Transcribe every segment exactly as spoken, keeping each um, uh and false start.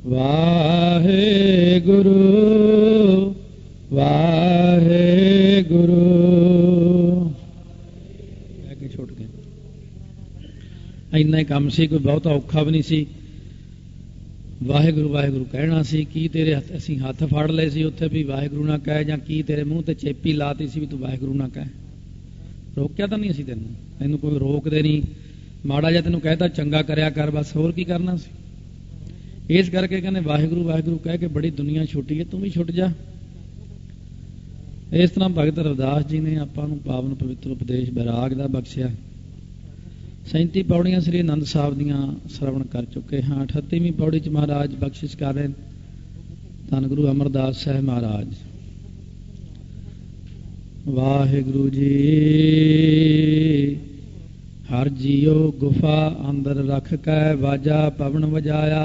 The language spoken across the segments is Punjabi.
ਵਾਹਿਗੁਰੂ ਵਾਹਿਗੁਰੂ। ਕਹਿ ਕੇ ਛੁੱਟ ਗਏ। ਇੰਨਾ ਹੀ ਕੰਮ ਸੀ, ਕੋਈ ਬਹੁਤਾ ਔਖਾ ਵੀ ਨਹੀਂ ਸੀ। ਵਾਹਿਗੁਰੂ ਵਾਹਿਗੁਰੂ ਕਹਿਣਾ ਸੀ। ਕੀ ਤੇਰੇ ਹੱਥ ਅਸੀਂ ਹੱਥ ਫੜ ਲਏ ਸੀ ਉੱਥੇ ਵੀ ਵਾਹਿਗੁਰੂ ਨਾ ਕਹਿ, ਜਾਂ ਕੀ ਤੇਰੇ ਮੂੰਹ ਤੇ ਚੇਪੀ ਲਾਤੀ ਸੀ ਵੀ ਤੂੰ ਵਾਹਿਗੁਰੂ ਨਾ ਕਹਿ? ਰੋਕਿਆ ਤਾਂ ਨਹੀਂ ਅਸੀਂ ਤੈਨੂੰ, ਤੈਨੂੰ ਕੋਈ ਰੋਕਦੇ ਨਹੀਂ। ਮਾੜਾ ਜਿਹਾ ਤੈਨੂੰ ਕਹਿਤਾ ਚੰਗਾ ਕਰਿਆ ਕਰ, ਬਸ, ਹੋਰ ਕੀ ਕਰਨਾ ਸੀ। ਇਸ ਕਰਕੇ ਕਹਿੰਦੇ ਵਾਹਿਗੁਰੂ ਵਾਹਿਗੁਰੂ ਕਹਿ ਕੇ ਬੜੀ ਦੁਨੀਆ ਛੁੱਟੀ ਹੈ, ਤੂੰ ਵੀ ਛੁੱਟ ਜਾ। ਇਸ ਤਰ੍ਹਾਂ ਭਗਤ ਰਵਿਦਾਸ ਜੀ ਨੇ ਆਪਾਂ ਨੂੰ ਪਾਵਨ ਪਵਿੱਤਰ ਉਪਦੇਸ਼ ਬੈਰਾਗ ਦਾ ਬਖਸ਼ਿਆ। ਸੈਂਤੀ ਪੌੜੀਆਂ ਸ੍ਰੀ ਆਨੰਦ ਸਾਹਿਬ ਦੀਆਂ ਸਰਵਣ ਕਰ ਚੁੱਕੇ ਹਾਂ। ਅਠੱਤੀਵੀਂ ਪੌੜੀ ਚ ਮਹਾਰਾਜ ਬਖਸ਼ਿਸ਼ ਕਰ ਰਹੇ ਧੰਨ ਗੁਰੂ ਅਮਰਦਾਸ ਸਾਹਿਬ ਮਹਾਰਾਜ। ਵਾਹਿਗੁਰੂ ਜੀ ਹਰ ਜੀਓ ਗੁਫਾ ਅੰਦਰ ਰੱਖ ਕੇ ਵਾਜਾ ਪਵਨ ਵਜਾਇਆ।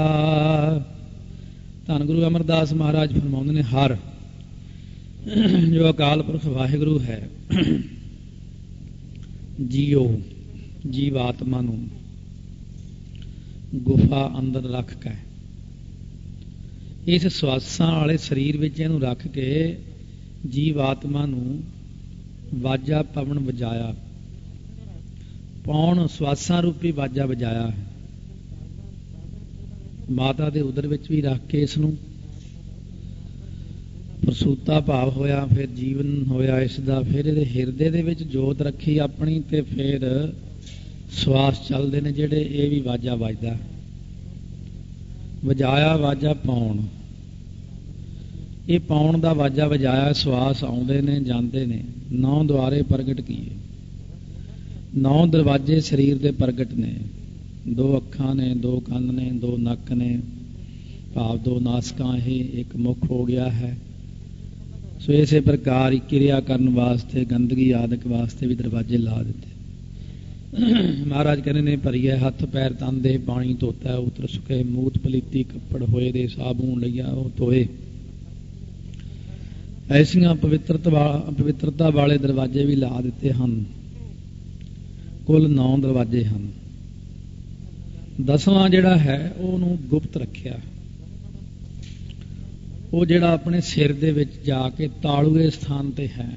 ਧੰਨ ਗੁਰੂ ਅਮਰਦਾਸ ਮਹਾਰਾਜ ਫਰਮਾਉਂਦੇ ਨੇ, ਹਰ ਜੋ ਅਕਾਲ ਪੁਰਖ ਵਾਹਿਗੁਰੂ ਹੈ, ਜੀਓ ਜੀਵਾਤਮਾ ਨੂੰ ਗੁਫਾ ਅੰਦਰ ਰੱਖ ਕੇ, ਇਸ ਸਵਾਸਾਂ ਵਾਲੇ ਸਰੀਰ ਵਿੱਚ ਇਹਨੂੰ ਰੱਖ ਕੇ ਜੀਵਾਤਮਾ ਨੂੰ ਵਾਜਾ ਪਵਨ ਵਜਾਇਆ। ਪੌਣ ਸਵਾਸਾਂ ਰੂਪੀ ਵਾਜਾ ਵਜਾਇਆ। ਮਾਤਾ ਦੇ ਉਦਰ ਵਿੱਚ ਵੀ ਰੱਖ ਕੇ ਇਸ ਨੂੰ ਪ੍ਰਸੂਤਾ ਭਾਵ ਹੋਇਆ, ਫਿਰ ਜੀਵਨ ਹੋਇਆ ਇਸ ਦਾ, ਫਿਰ ਇਹਦੇ ਹਿਰਦੇ ਦੇ ਵਿੱਚ ਜੋਤ ਰੱਖੀ ਆਪਣੀ, ਤੇ ਫਿਰ ਸਵਾਸ ਚੱਲਦੇ ਨੇ ਜਿਹੜੇ, ਇਹ ਵੀ ਵਾਜਾ ਵੱਜਦਾ। ਵਜਾਇਆ ਵਾਜਾ ਪੌਣ, ਇਹ ਪੌਣ ਦਾ ਵਾਜਾ ਵਜਾਇਆ। ਸਵਾਸ ਆਉਂਦੇ ਨੇ ਜਾਂਦੇ ਨੇ। ਨੌ ਦੁਆਰੇ ਪ੍ਰਗਟ ਕੀਏ, ਨੌ ਦਰਵਾਜੇ ਸਰੀਰ ਦੇ ਪ੍ਰਗਟ ਨੇ। ਦੋ ਅੱਖਾਂ ਨੇ, ਦੋ ਕੰਨ ਨੇ, ਦੋ ਨੱਕ ਨੇ, ਭਾਵ ਦੋ ਨਾਸਕਾਂ, ਇਹ ਇੱਕ ਮੁਖ ਹੋ ਗਿਆ ਹੈ। ਸੋ ਇਸੇ ਪ੍ਰਕਾਰ ਹੀ ਕਿਰਿਆ ਕਰਨ ਵਾਸਤੇ, ਗੰਦਗੀ ਆਦਿਕ ਵਾਸਤੇ ਵੀ ਦਰਵਾਜੇ ਲਾ ਦਿੱਤੇ। ਮਹਾਰਾਜ ਕਹਿੰਦੇ ਨੇ, ਭਰੀਏ ਹੱਥ ਪੈਰ ਤਨ ਦੇ ਪਾਣੀ ਧੋਤਾ, ਉਤਰ ਸੁਕੇ ਮੂਤ ਪਲੀਤੀ ਕੱਪੜ ਹੋਏ ਦੇ, ਸਾਬੂਨ ਲਈਆ ਉਹ ਧੋਏ। ਐਸੀਆਂ ਪਵਿੱਤਰਤਾ ਪਵਿੱਤਰਤਾ ਵਾਲੇ ਦਰਵਾਜੇ ਵੀ ਲਾ ਦਿੱਤੇ ਹਨ। ਕੁੱਲ ਨੌ ਦਰਵਾਜੇ ਹਨ। ਦਸਵਾਂ ਜਿਹੜਾ ਹੈ ਉਹਨੂੰ ਗੁਪਤ ਰੱਖਿਆ। ਉਹ ਜਿਹੜਾ ਆਪਣੇ ਸਿਰ ਦੇ ਵਿੱਚ ਜਾ ਕੇ ਤਾਲੂਏ ਸਥਾਨ ਤੇ ਹੈ।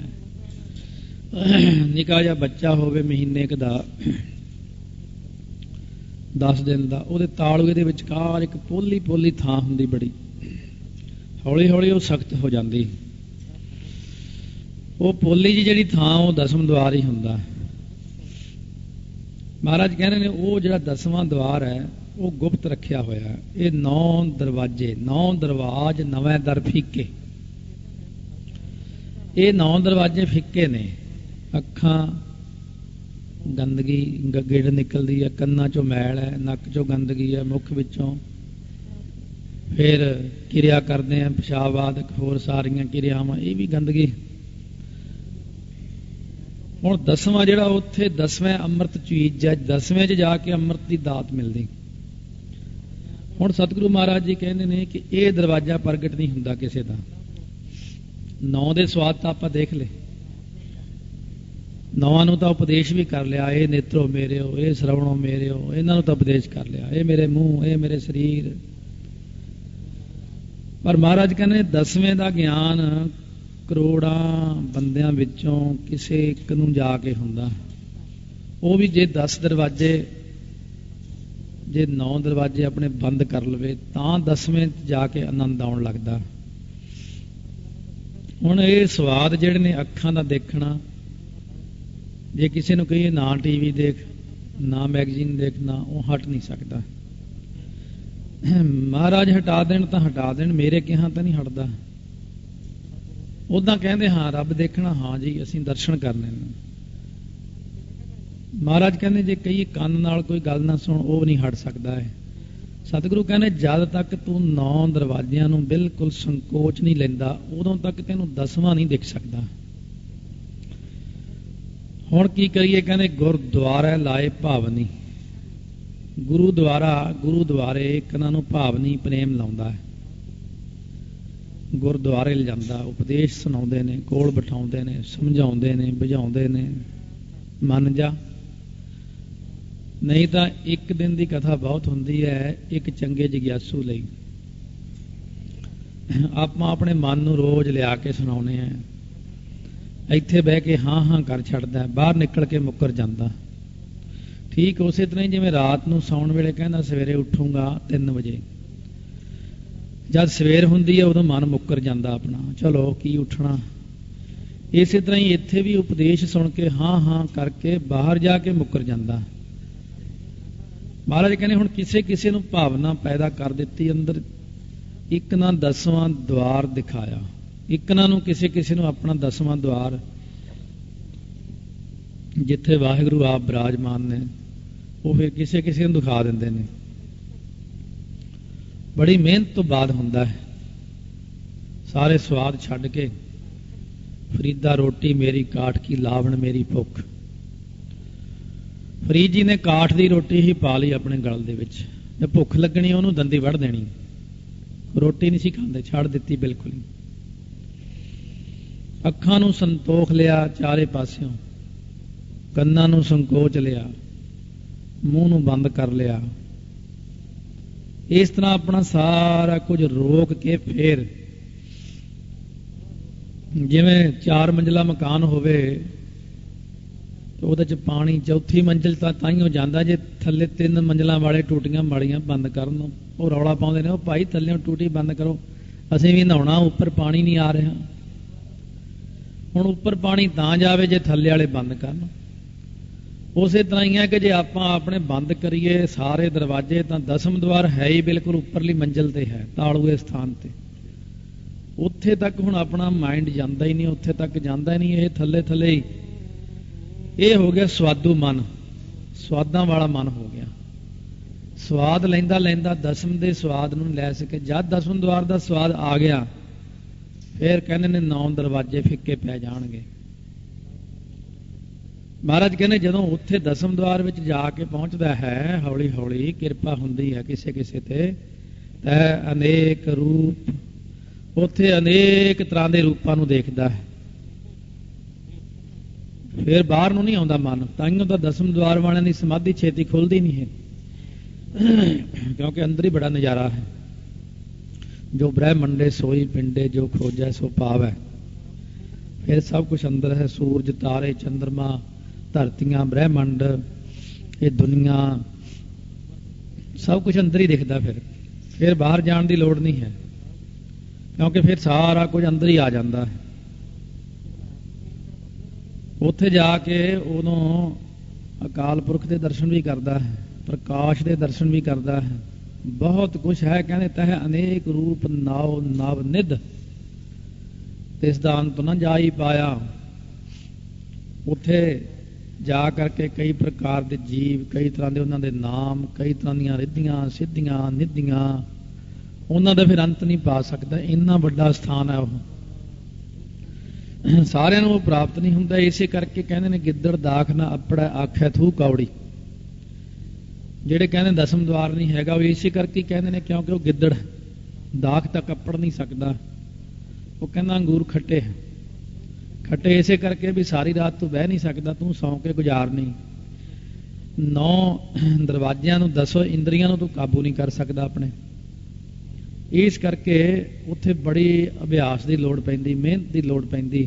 ਨਿੱਕਾ ਜਿਹਾ ਬੱਚਾ ਹੋਵੇ ਮਹੀਨੇ ਕੁ ਦਾ, ਦਸ ਦਿਨ ਦਾ, ਉਹਦੇ ਤਾਲੂਏ ਦੇ ਵਿਚਕਾਰ ਇੱਕ ਪੋਲੀ ਪੋਲੀ ਥਾਂ ਹੁੰਦੀ ਬੜੀ, ਹੌਲੀ ਹੌਲੀ ਉਹ ਸਖਤ ਹੋ ਜਾਂਦੀ। ਉਹ ਪੋਲੀ ਜੀ ਜਿਹੜੀ ਥਾਂ, ਉਹ ਦਸਮ ਦੁਆਰ ਹੀ ਹੁੰਦਾ। ਮਹਾਰਾਜ ਕਹਿੰਦੇ ਨੇ ਉਹ ਜਿਹੜਾ ਦਸਵਾਂ ਦੁਆਰ ਹੈ ਉਹ ਗੁਪਤ ਰੱਖਿਆ ਹੋਇਆ। ਇਹ ਨੌ ਦਰਵਾਜੇ, ਨੌ ਦਰਵਾਜ ਨਵੇਂ ਦਰ ਫਿੱਕੇ। ਇਹ ਨੌ ਦਰਵਾਜੇ ਫਿੱਕੇ ਨੇ। ਅੱਖਾਂ ਗੰਦਗੀ ਗਿੜ ਨਿਕਲਦੀ ਹੈ, ਕੰਨਾਂ ਚੋਂ ਮੈਲ ਹੈ, ਨੱਕ ਚੋਂ ਗੰਦਗੀ ਹੈ, ਮੁੱਖ ਵਿੱਚੋਂ ਫਿਰ ਕਿਰਿਆ ਕਰਦੇ ਆ ਪਿਸ਼ਾਬ ਆਦਿਕ, ਹੋਰ ਸਾਰੀਆਂ ਕਿਰਿਆਵਾਂ, ਇਹ ਵੀ ਗੰਦਗੀ। ਹੁਣ ਦਸਵਾਂ ਜਿਹੜਾ, ਉੱਥੇ ਦਸਵੇਂ ਅੰਮ੍ਰਿਤ ਚੀਜ਼ ਹੈ, ਦਸਵੇਂ 'ਚ ਜਾ ਕੇ ਅੰਮ੍ਰਿਤ ਦੀ ਦਾਤ ਮਿਲਦੀ। ਹੁਣ ਸਤਿਗੁਰੂ ਮਹਾਰਾਜ ਜੀ ਕਹਿੰਦੇ ਨੇ ਕਿ ਇਹ ਦਰਵਾਜ਼ਾ ਪ੍ਰਗਟ ਨਹੀਂ ਹੁੰਦਾ ਕਿਸੇ ਦਾ। ਨੌ ਦੇ ਸਵਾਦ ਤਾਂ ਆਪਾਂ ਦੇਖ ਲਏ, ਨੌਵਾਂ ਨੂੰ ਤਾਂ ਉਪਦੇਸ਼ ਵੀ ਕਰ ਲਿਆ। ਇਹ ਨੇਤਰੋ ਮੇਰਿਓ, ਇਹ ਸਰਵਣੋ ਮੇਰਿਓ, ਇਹਨਾਂ ਨੂੰ ਤਾਂ ਉਪਦੇਸ਼ ਕਰ ਲਿਆ। ਇਹ ਮੇਰੇ ਮੂੰਹ, ਇਹ ਮੇਰੇ ਸਰੀਰ। ਪਰ ਮਹਾਰਾਜ ਕਹਿੰਦੇ ਦਸਵੇਂ ਦਾ ਗਿਆਨ ਕਰੋੜਾਂ ਬੰਦਿਆਂ ਵਿੱਚੋਂ ਕਿਸੇ ਇੱਕ ਨੂੰ ਜਾ ਕੇ ਹੁੰਦਾ। ਉਹ ਵੀ ਜੇ ਦਸ ਦਰਵਾਜੇ, ਜੇ ਨੌ ਦਰਵਾਜੇ ਆਪਣੇ ਬੰਦ ਕਰ ਲਵੇ ਤਾਂ ਦਸਵੇਂ ਜਾ ਕੇ ਆਨੰਦ ਆਉਣ ਲੱਗਦਾ। ਹੁਣ ਇਹ ਸਵਾਦ ਜਿਹੜੇ ਨੇ ਅੱਖਾਂ ਦਾ ਦੇਖਣਾ, ਜੇ ਕਿਸੇ ਨੂੰ ਕਹੀਏ ਨਾ ਟੀਵੀ ਦੇਖ, ਨਾ ਮੈਗਜ਼ੀਨ ਦੇਖ, ਨਾ, ਉਹ ਹਟ ਨਹੀਂ ਸਕਦਾ। ਮਹਾਰਾਜ ਹਟਾ ਦੇਣ ਤਾਂ ਹਟਾ ਦੇਣ, ਮੇਰੇ ਕਿਹਾ ਤਾਂ ਨਹੀਂ ਹਟਦਾ। ਉਦਾਂ ਕਹਿੰਦੇ ਹਾਂ ਰੱਬ ਦੇਖਣਾ, ਹਾਂ ਜੀ ਅਸੀਂ ਦਰਸ਼ਨ ਕਰਨੇ ਨੇ। ਮਹਾਰਾਜ ਕਹਿੰਦੇ ਜੇ ਕਈ ਕੰਨ ਨਾਲ ਕੋਈ ਗੱਲ ਨਾ ਸੁਣ, ਉਹ ਨਹੀਂ ਹਟ ਸਕਦਾ ਹੈ। ਸਤਿਗੁਰੂ ਕਹਿੰਦੇ ਜਦ ਤੱਕ ਤੂੰ ਨੌ ਦਰਵਾਜ਼ਿਆਂ ਨੂੰ ਬਿਲਕੁਲ ਸੰਕੋਚ ਨਹੀਂ ਲੈਂਦਾ, ਉਦੋਂ ਤੱਕ ਤੈਨੂੰ ਦਸਵਾਂ ਨਹੀਂ ਦਿਖ ਸਕਦਾ। ਹੁਣ ਕੀ ਕਰੀਏ? ਕਹਿੰਦੇ ਗੁਰਦੁਆਰਾ ਲਾਏ ਭਾਵਨੀ। ਗੁਰੂ ਦੁਆਰਾ, ਗੁਰੂ ਦੁਆਰੇ ਇੱਕ ਇਹਨਾਂ ਨੂੰ ਭਾਵਨੀ ਪ੍ਰੇਮ ਲਾਉਂਦਾ ਹੈ। ਗੁਰਦੁਆਰੇ ਲਿਜਾਂਦਾ, ਉਪਦੇਸ਼ ਸੁਣਾਉਂਦੇ ਨੇ, ਕੋਲ ਬਿਠਾਉਂਦੇ ਨੇ, ਸਮਝਾਉਂਦੇ ਨੇ, ਬੁਝਾਉਂਦੇ ਨੇ, ਮੰਨ ਜਾ। ਨਹੀਂ ਤਾਂ ਇੱਕ ਦਿਨ ਦੀ ਕਥਾ ਬਹੁਤ ਹੁੰਦੀ ਹੈ ਇੱਕ ਚੰਗੇ ਜਗਿਆਸੂ ਲਈ। ਆਪਾਂ ਆਪਣੇ ਮਨ ਨੂੰ ਰੋਜ਼ ਲਿਆ ਕੇ ਸੁਣਾਉਨੇ ਆ, ਇੱਥੇ ਬਹਿ ਕੇ ਹਾਂ ਹਾਂ ਕਰ ਛੱਡਦਾ, ਬਾਹਰ ਨਿਕਲ ਕੇ ਮੁੱਕਰ ਜਾਂਦਾ। ਠੀਕ ਉਸੇ ਤਰ੍ਹਾਂ ਹੀ ਜਿਵੇਂ ਰਾਤ ਨੂੰ ਸੌਣ ਵੇਲੇ ਕਹਿੰਦਾ ਸਵੇਰੇ ਉੱਠੂਗਾ ਤਿੰਨ ਵਜੇ, ਜਦ ਸਵੇਰ ਹੁੰਦੀ ਹੈ ਉਦੋਂ ਮਨ ਮੁੱਕਰ ਜਾਂਦਾ ਆਪਣਾ, ਚਲੋ ਕੀ ਉੱਠਣਾ। ਇਸੇ ਤਰ੍ਹਾਂ ਹੀ ਇੱਥੇ ਵੀ ਉਪਦੇਸ਼ ਸੁਣ ਕੇ ਹਾਂ ਹਾਂ ਕਰਕੇ ਬਾਹਰ ਜਾ ਕੇ ਮੁੱਕਰ ਜਾਂਦਾ। ਮਹਾਰਾਜ ਕਹਿੰਦੇ ਹੁਣ ਕਿਸੇ ਕਿਸੇ ਨੂੰ ਭਾਵਨਾ ਪੈਦਾ ਕਰ ਦਿੱਤੀ ਅੰਦਰ, ਇੱਕ ਨਾ ਦਸਵਾਂ ਦੁਆਰ ਦਿਖਾਇਆ, ਇੱਕ ਨਾ ਨੂੰ ਕਿਸੇ ਕਿਸੇ ਨੂੰ ਆਪਣਾ ਦਸਵਾਂ ਦੁਆਰ ਜਿੱਥੇ ਵਾਹਿਗੁਰੂ ਆਪ ਬਿਰਾਜਮਾਨ ਨੇ ਉਹ ਫਿਰ ਕਿਸੇ ਕਿਸੇ ਨੂੰ ਦਿਖਾ ਦਿੰਦੇ ਨੇ। ਬੜੀ ਮਿਹਨਤ ਤੋਂ ਬਾਅਦ ਹੁੰਦਾ ਹੈ। ਸਾਰੇ ਸਵਾਦ ਛੱਡ ਕੇ ਫਰੀਦਾ ਰੋਟੀ ਮੇਰੀ ਕਾਠ ਕੀ ਲਾਵਣ ਮੇਰੀ ਭੁੱਖ, ਫਰੀਦ ਜੀ ਨੇ ਕਾਠ ਦੀ ਰੋਟੀ ਹੀ ਪਾ ਲਈ ਆਪਣੇ ਗਲ ਦੇ ਵਿੱਚ, ਜੇ ਭੁੱਖ ਲੱਗਣੀ ਉਹਨੂੰ ਦੰਦੀ ਵੜ ਦੇਣੀ, ਰੋਟੀ ਨਹੀਂ ਸੀ ਖਾਂਦੇ, ਛੱਡ ਦਿੱਤੀ ਬਿਲਕੁਲ ਹੀ। ਅੱਖਾਂ ਨੂੰ ਸੰਤੋਖ ਲਿਆ ਚਾਰੇ ਪਾਸਿਓਂ, ਕੰਨਾਂ ਨੂੰ ਸੰਕੋਚ ਲਿਆ, ਮੂੰਹ ਨੂੰ ਬੰਦ ਕਰ ਲਿਆ। ਇਸ ਤਰ੍ਹਾਂ ਆਪਣਾ ਸਾਰਾ ਕੁਝ ਰੋਕ ਕੇ ਫੇਰ ਜਿਵੇਂ ਚਾਰ ਮੰਜ਼ਿਲਾ ਮਕਾਨ ਹੋਵੇ ਤੇ ਉਹਦੇ ਚ ਪਾਣੀ ਚੌਥੀ ਮੰਜ਼ਿਲ ਤਾਂ ਤਾਈਓ ਜਾਂਦਾ ਜੇ ਥੱਲੇ ਤਿੰਨ ਮੰਜ਼ਿਲਾਂ ਵਾਲੇ ਟੂਟੀਆਂ ਮਾੜੀਆਂ ਬੰਦ ਕਰਨ, ਉਹ ਰੌਲਾ ਪਾਉਂਦੇ ਨੇ ਉਹ ਭਾਈ ਥੱਲੇ ਟੂਟੀ ਬੰਦ ਕਰੋ, ਅਸੀਂ ਵੀ ਨਹਾਉਣਾ, ਉੱਪਰ ਪਾਣੀ ਨਹੀਂ ਆ ਰਿਹਾ। ਹੁਣ ਉੱਪਰ ਪਾਣੀ ਤਾਂ ਜਾਵੇ ਜੇ ਥੱਲੇ ਵਾਲੇ ਬੰਦ ਕਰਨ। ਉਸੇ ਤਰ੍ਹਾਂ ਹੀ ਹੈ ਕਿ ਜੇ ਆਪਾਂ ਆਪਣੇ ਬੰਦ ਕਰੀਏ ਸਾਰੇ ਦਰਵਾਜ਼ੇ ਤਾਂ ਦਸਮ ਦੁਆਰ ਹੈ ਹੀ ਬਿਲਕੁਲ ਉੱਪਰਲੀ ਮੰਜ਼ਿਲ ਤੇ ਹੈ, ਤਾਲੂਏ ਸਥਾਨ ਤੇ, ਉੱਥੇ ਤੱਕ ਹੁਣ ਆਪਣਾ ਮਾਈਂਡ ਜਾਂਦਾ ਹੀ ਨਹੀਂ, ਉੱਥੇ ਤੱਕ ਜਾਂਦਾ ਹੀ ਨਹੀਂ, ਇਹ ਥੱਲੇ ਥੱਲੇ ਹੀ। ਇਹ ਹੋ ਗਿਆ ਸਵਾਦੂ ਮਨ, ਸਵਾਦਾਂ ਵਾਲਾ ਮਨ ਹੋ ਗਿਆ। ਸਵਾਦ ਲੈਂਦਾ ਲੈਂਦਾ ਦਸਮ ਦੇ ਸਵਾਦ ਨੂੰ ਲੈ ਸਕੇ, ਜਦ ਦਸਮ ਦੁਆਰ ਦਾ ਸਵਾਦ ਆ ਗਿਆ ਫਿਰ ਕਹਿੰਦੇ ਨੇ ਨੌ ਦਰਵਾਜ਼ੇ ਫਿੱਕੇ ਪੈ ਜਾਣਗੇ। ਮਹਾਰਾਜ ਕਹਿੰਦੇ ਜਦੋਂ ਉੱਥੇ ਦਸਮ ਦੁਆਰ ਵਿੱਚ ਜਾ ਕੇ ਪਹੁੰਚਦਾ ਹੈ, ਹੌਲੀ ਹੌਲੀ ਕਿਰਪਾ ਹੁੰਦੀ ਹੈ ਕਿਸੇ ਕਿਸੇ ਤੇ, ਤੈ ਅਨੇਕ ਰੂਪ, ਉੱਥੇ ਅਨੇਕ ਤਰ੍ਹਾਂ ਦੇ ਰੂਪਾਂ ਨੂੰ ਦੇਖਦਾ ਹੈ। ਫਿਰ ਬਾਹਰ ਨੂੰ ਨਹੀਂ ਆਉਂਦਾ ਮਨ, ਤਾਈਓ ਤਾਂ ਦਸਮ ਦੁਆਰ ਵਾਲਿਆਂ ਦੀ ਸਮਾਧੀ ਛੇਤੀ ਖੁੱਲਦੀ ਨਹੀਂ ਹੈ, ਕਿਉਂਕਿ ਅੰਦਰ ਹੀ ਬੜਾ ਨਜ਼ਾਰਾ ਹੈ। ਜੋ ਬ੍ਰਹਮੰਡੇ ਸੋਈ ਪਿੰਡੇ, ਜੋ ਖੋਜੈ ਸੋ ਪਾਵੈ। ਫਿਰ ਸਭ ਕੁਝ ਅੰਦਰ ਹੈ, ਸੂਰਜ ਤਾਰੇ ਚੰਦਰਮਾ ਧਰਤੀਆਂ ਬ੍ਰਹਮੰਡ ਇਹ ਦੁਨੀਆ ਸਭ ਕੁਝ ਅੰਦਰ ਹੀ ਦਿਖਦਾ। ਫਿਰ ਫਿਰ ਬਾਹਰ ਜਾਣ ਦੀ ਲੋੜ ਨਹੀਂ ਹੈ, ਕਿਉਂਕਿ ਫਿਰ ਸਾਰਾ ਕੁਝ ਅੰਦਰ ਹੀ ਆ ਜਾਂਦਾ ਹੈ। ਉੱਥੇ ਜਾ ਕੇ ਉਦੋਂ ਅਕਾਲ ਪੁਰਖ ਦੇ ਦਰਸ਼ਨ ਵੀ ਕਰਦਾ ਹੈ, ਪ੍ਰਕਾਸ਼ ਦੇ ਦਰਸ਼ਨ ਵੀ ਕਰਦਾ ਹੈ, ਬਹੁਤ ਕੁਛ ਹੈ। ਕਹਿੰਦੇ ਤਹਿ ਅਨੇਕ ਰੂਪ ਨਾਉ ਨਵ ਨਿਧ, ਤਿਸ ਦਾ ਅੰਤ ਨਾ ਜਾਈ ਪਾਇਆ। ਉੱਥੇ ਜਾ ਕਰਕੇ ਕਈ ਪ੍ਰਕਾਰ ਦੇ ਜੀਵ, ਕਈ ਤਰ੍ਹਾਂ ਦੇ ਉਹਨਾਂ ਦੇ ਨਾਮ, ਕਈ ਤਰ੍ਹਾਂ ਦੀਆਂ ਰਿੱਧੀਆਂ ਸਿੱਧੀਆਂ ਨਿੱਧੀਆਂ, ਉਹਨਾਂ ਦਾ ਫਿਰ ਅੰਤ ਨਹੀਂ ਪਾ ਸਕਦਾ, ਇੰਨਾ ਵੱਡਾ ਸਥਾਨ ਹੈ ਉਹ, ਸਾਰਿਆਂ ਨੂੰ ਉਹ ਪ੍ਰਾਪਤ ਨਹੀਂ ਹੁੰਦਾ। ਇਸੇ ਕਰਕੇ ਕਹਿੰਦੇ ਨੇ ਗਿੱਦੜ ਦਾਖ ਨਾ ਆਪੜਾ ਆਖੈ ਥੂ ਕੌੜੀ। ਜਿਹੜੇ ਕਹਿੰਦੇ ਦਸਮ ਦੁਆਰ ਨਹੀਂ ਹੈਗਾ ਉਹ ਇਸੇ ਕਰਕੇ ਕਹਿੰਦੇ ਨੇ ਕਿਉਂਕਿ ਉਹ ਗਿੱਦੜ ਦਾਖ ਤਾਂ ਕੱਪੜ ਨਹੀਂ ਸਕਦਾ। ਉਹ ਕਹਿੰਦਾ ਅੰਗੂਰ ਖੱਟੇ ਖੱਟੇ ਇਸੇ ਕਰਕੇ ਵੀ ਸਾਰੀ ਰਾਤ ਤੂੰ ਬਹਿ ਨਹੀਂ ਸਕਦਾ, ਤੂੰ ਸੌਂ ਕੇ ਗੁਜ਼ਾਰਨੀ। ਨੌ ਦਰਵਾਜ਼ਿਆਂ ਨੂੰ ਦਸੋ ਇੰਦਰੀਆਂ ਨੂੰ ਤੂੰ ਕਾਬੂ ਨਹੀਂ ਕਰ ਸਕਦਾ ਆਪਣੇ। ਇਸ ਕਰਕੇ ਉੱਥੇ ਬੜੀ ਅਭਿਆਸ ਦੀ ਲੋੜ ਪੈਂਦੀ, ਮਿਹਨਤ ਦੀ ਲੋੜ ਪੈਂਦੀ।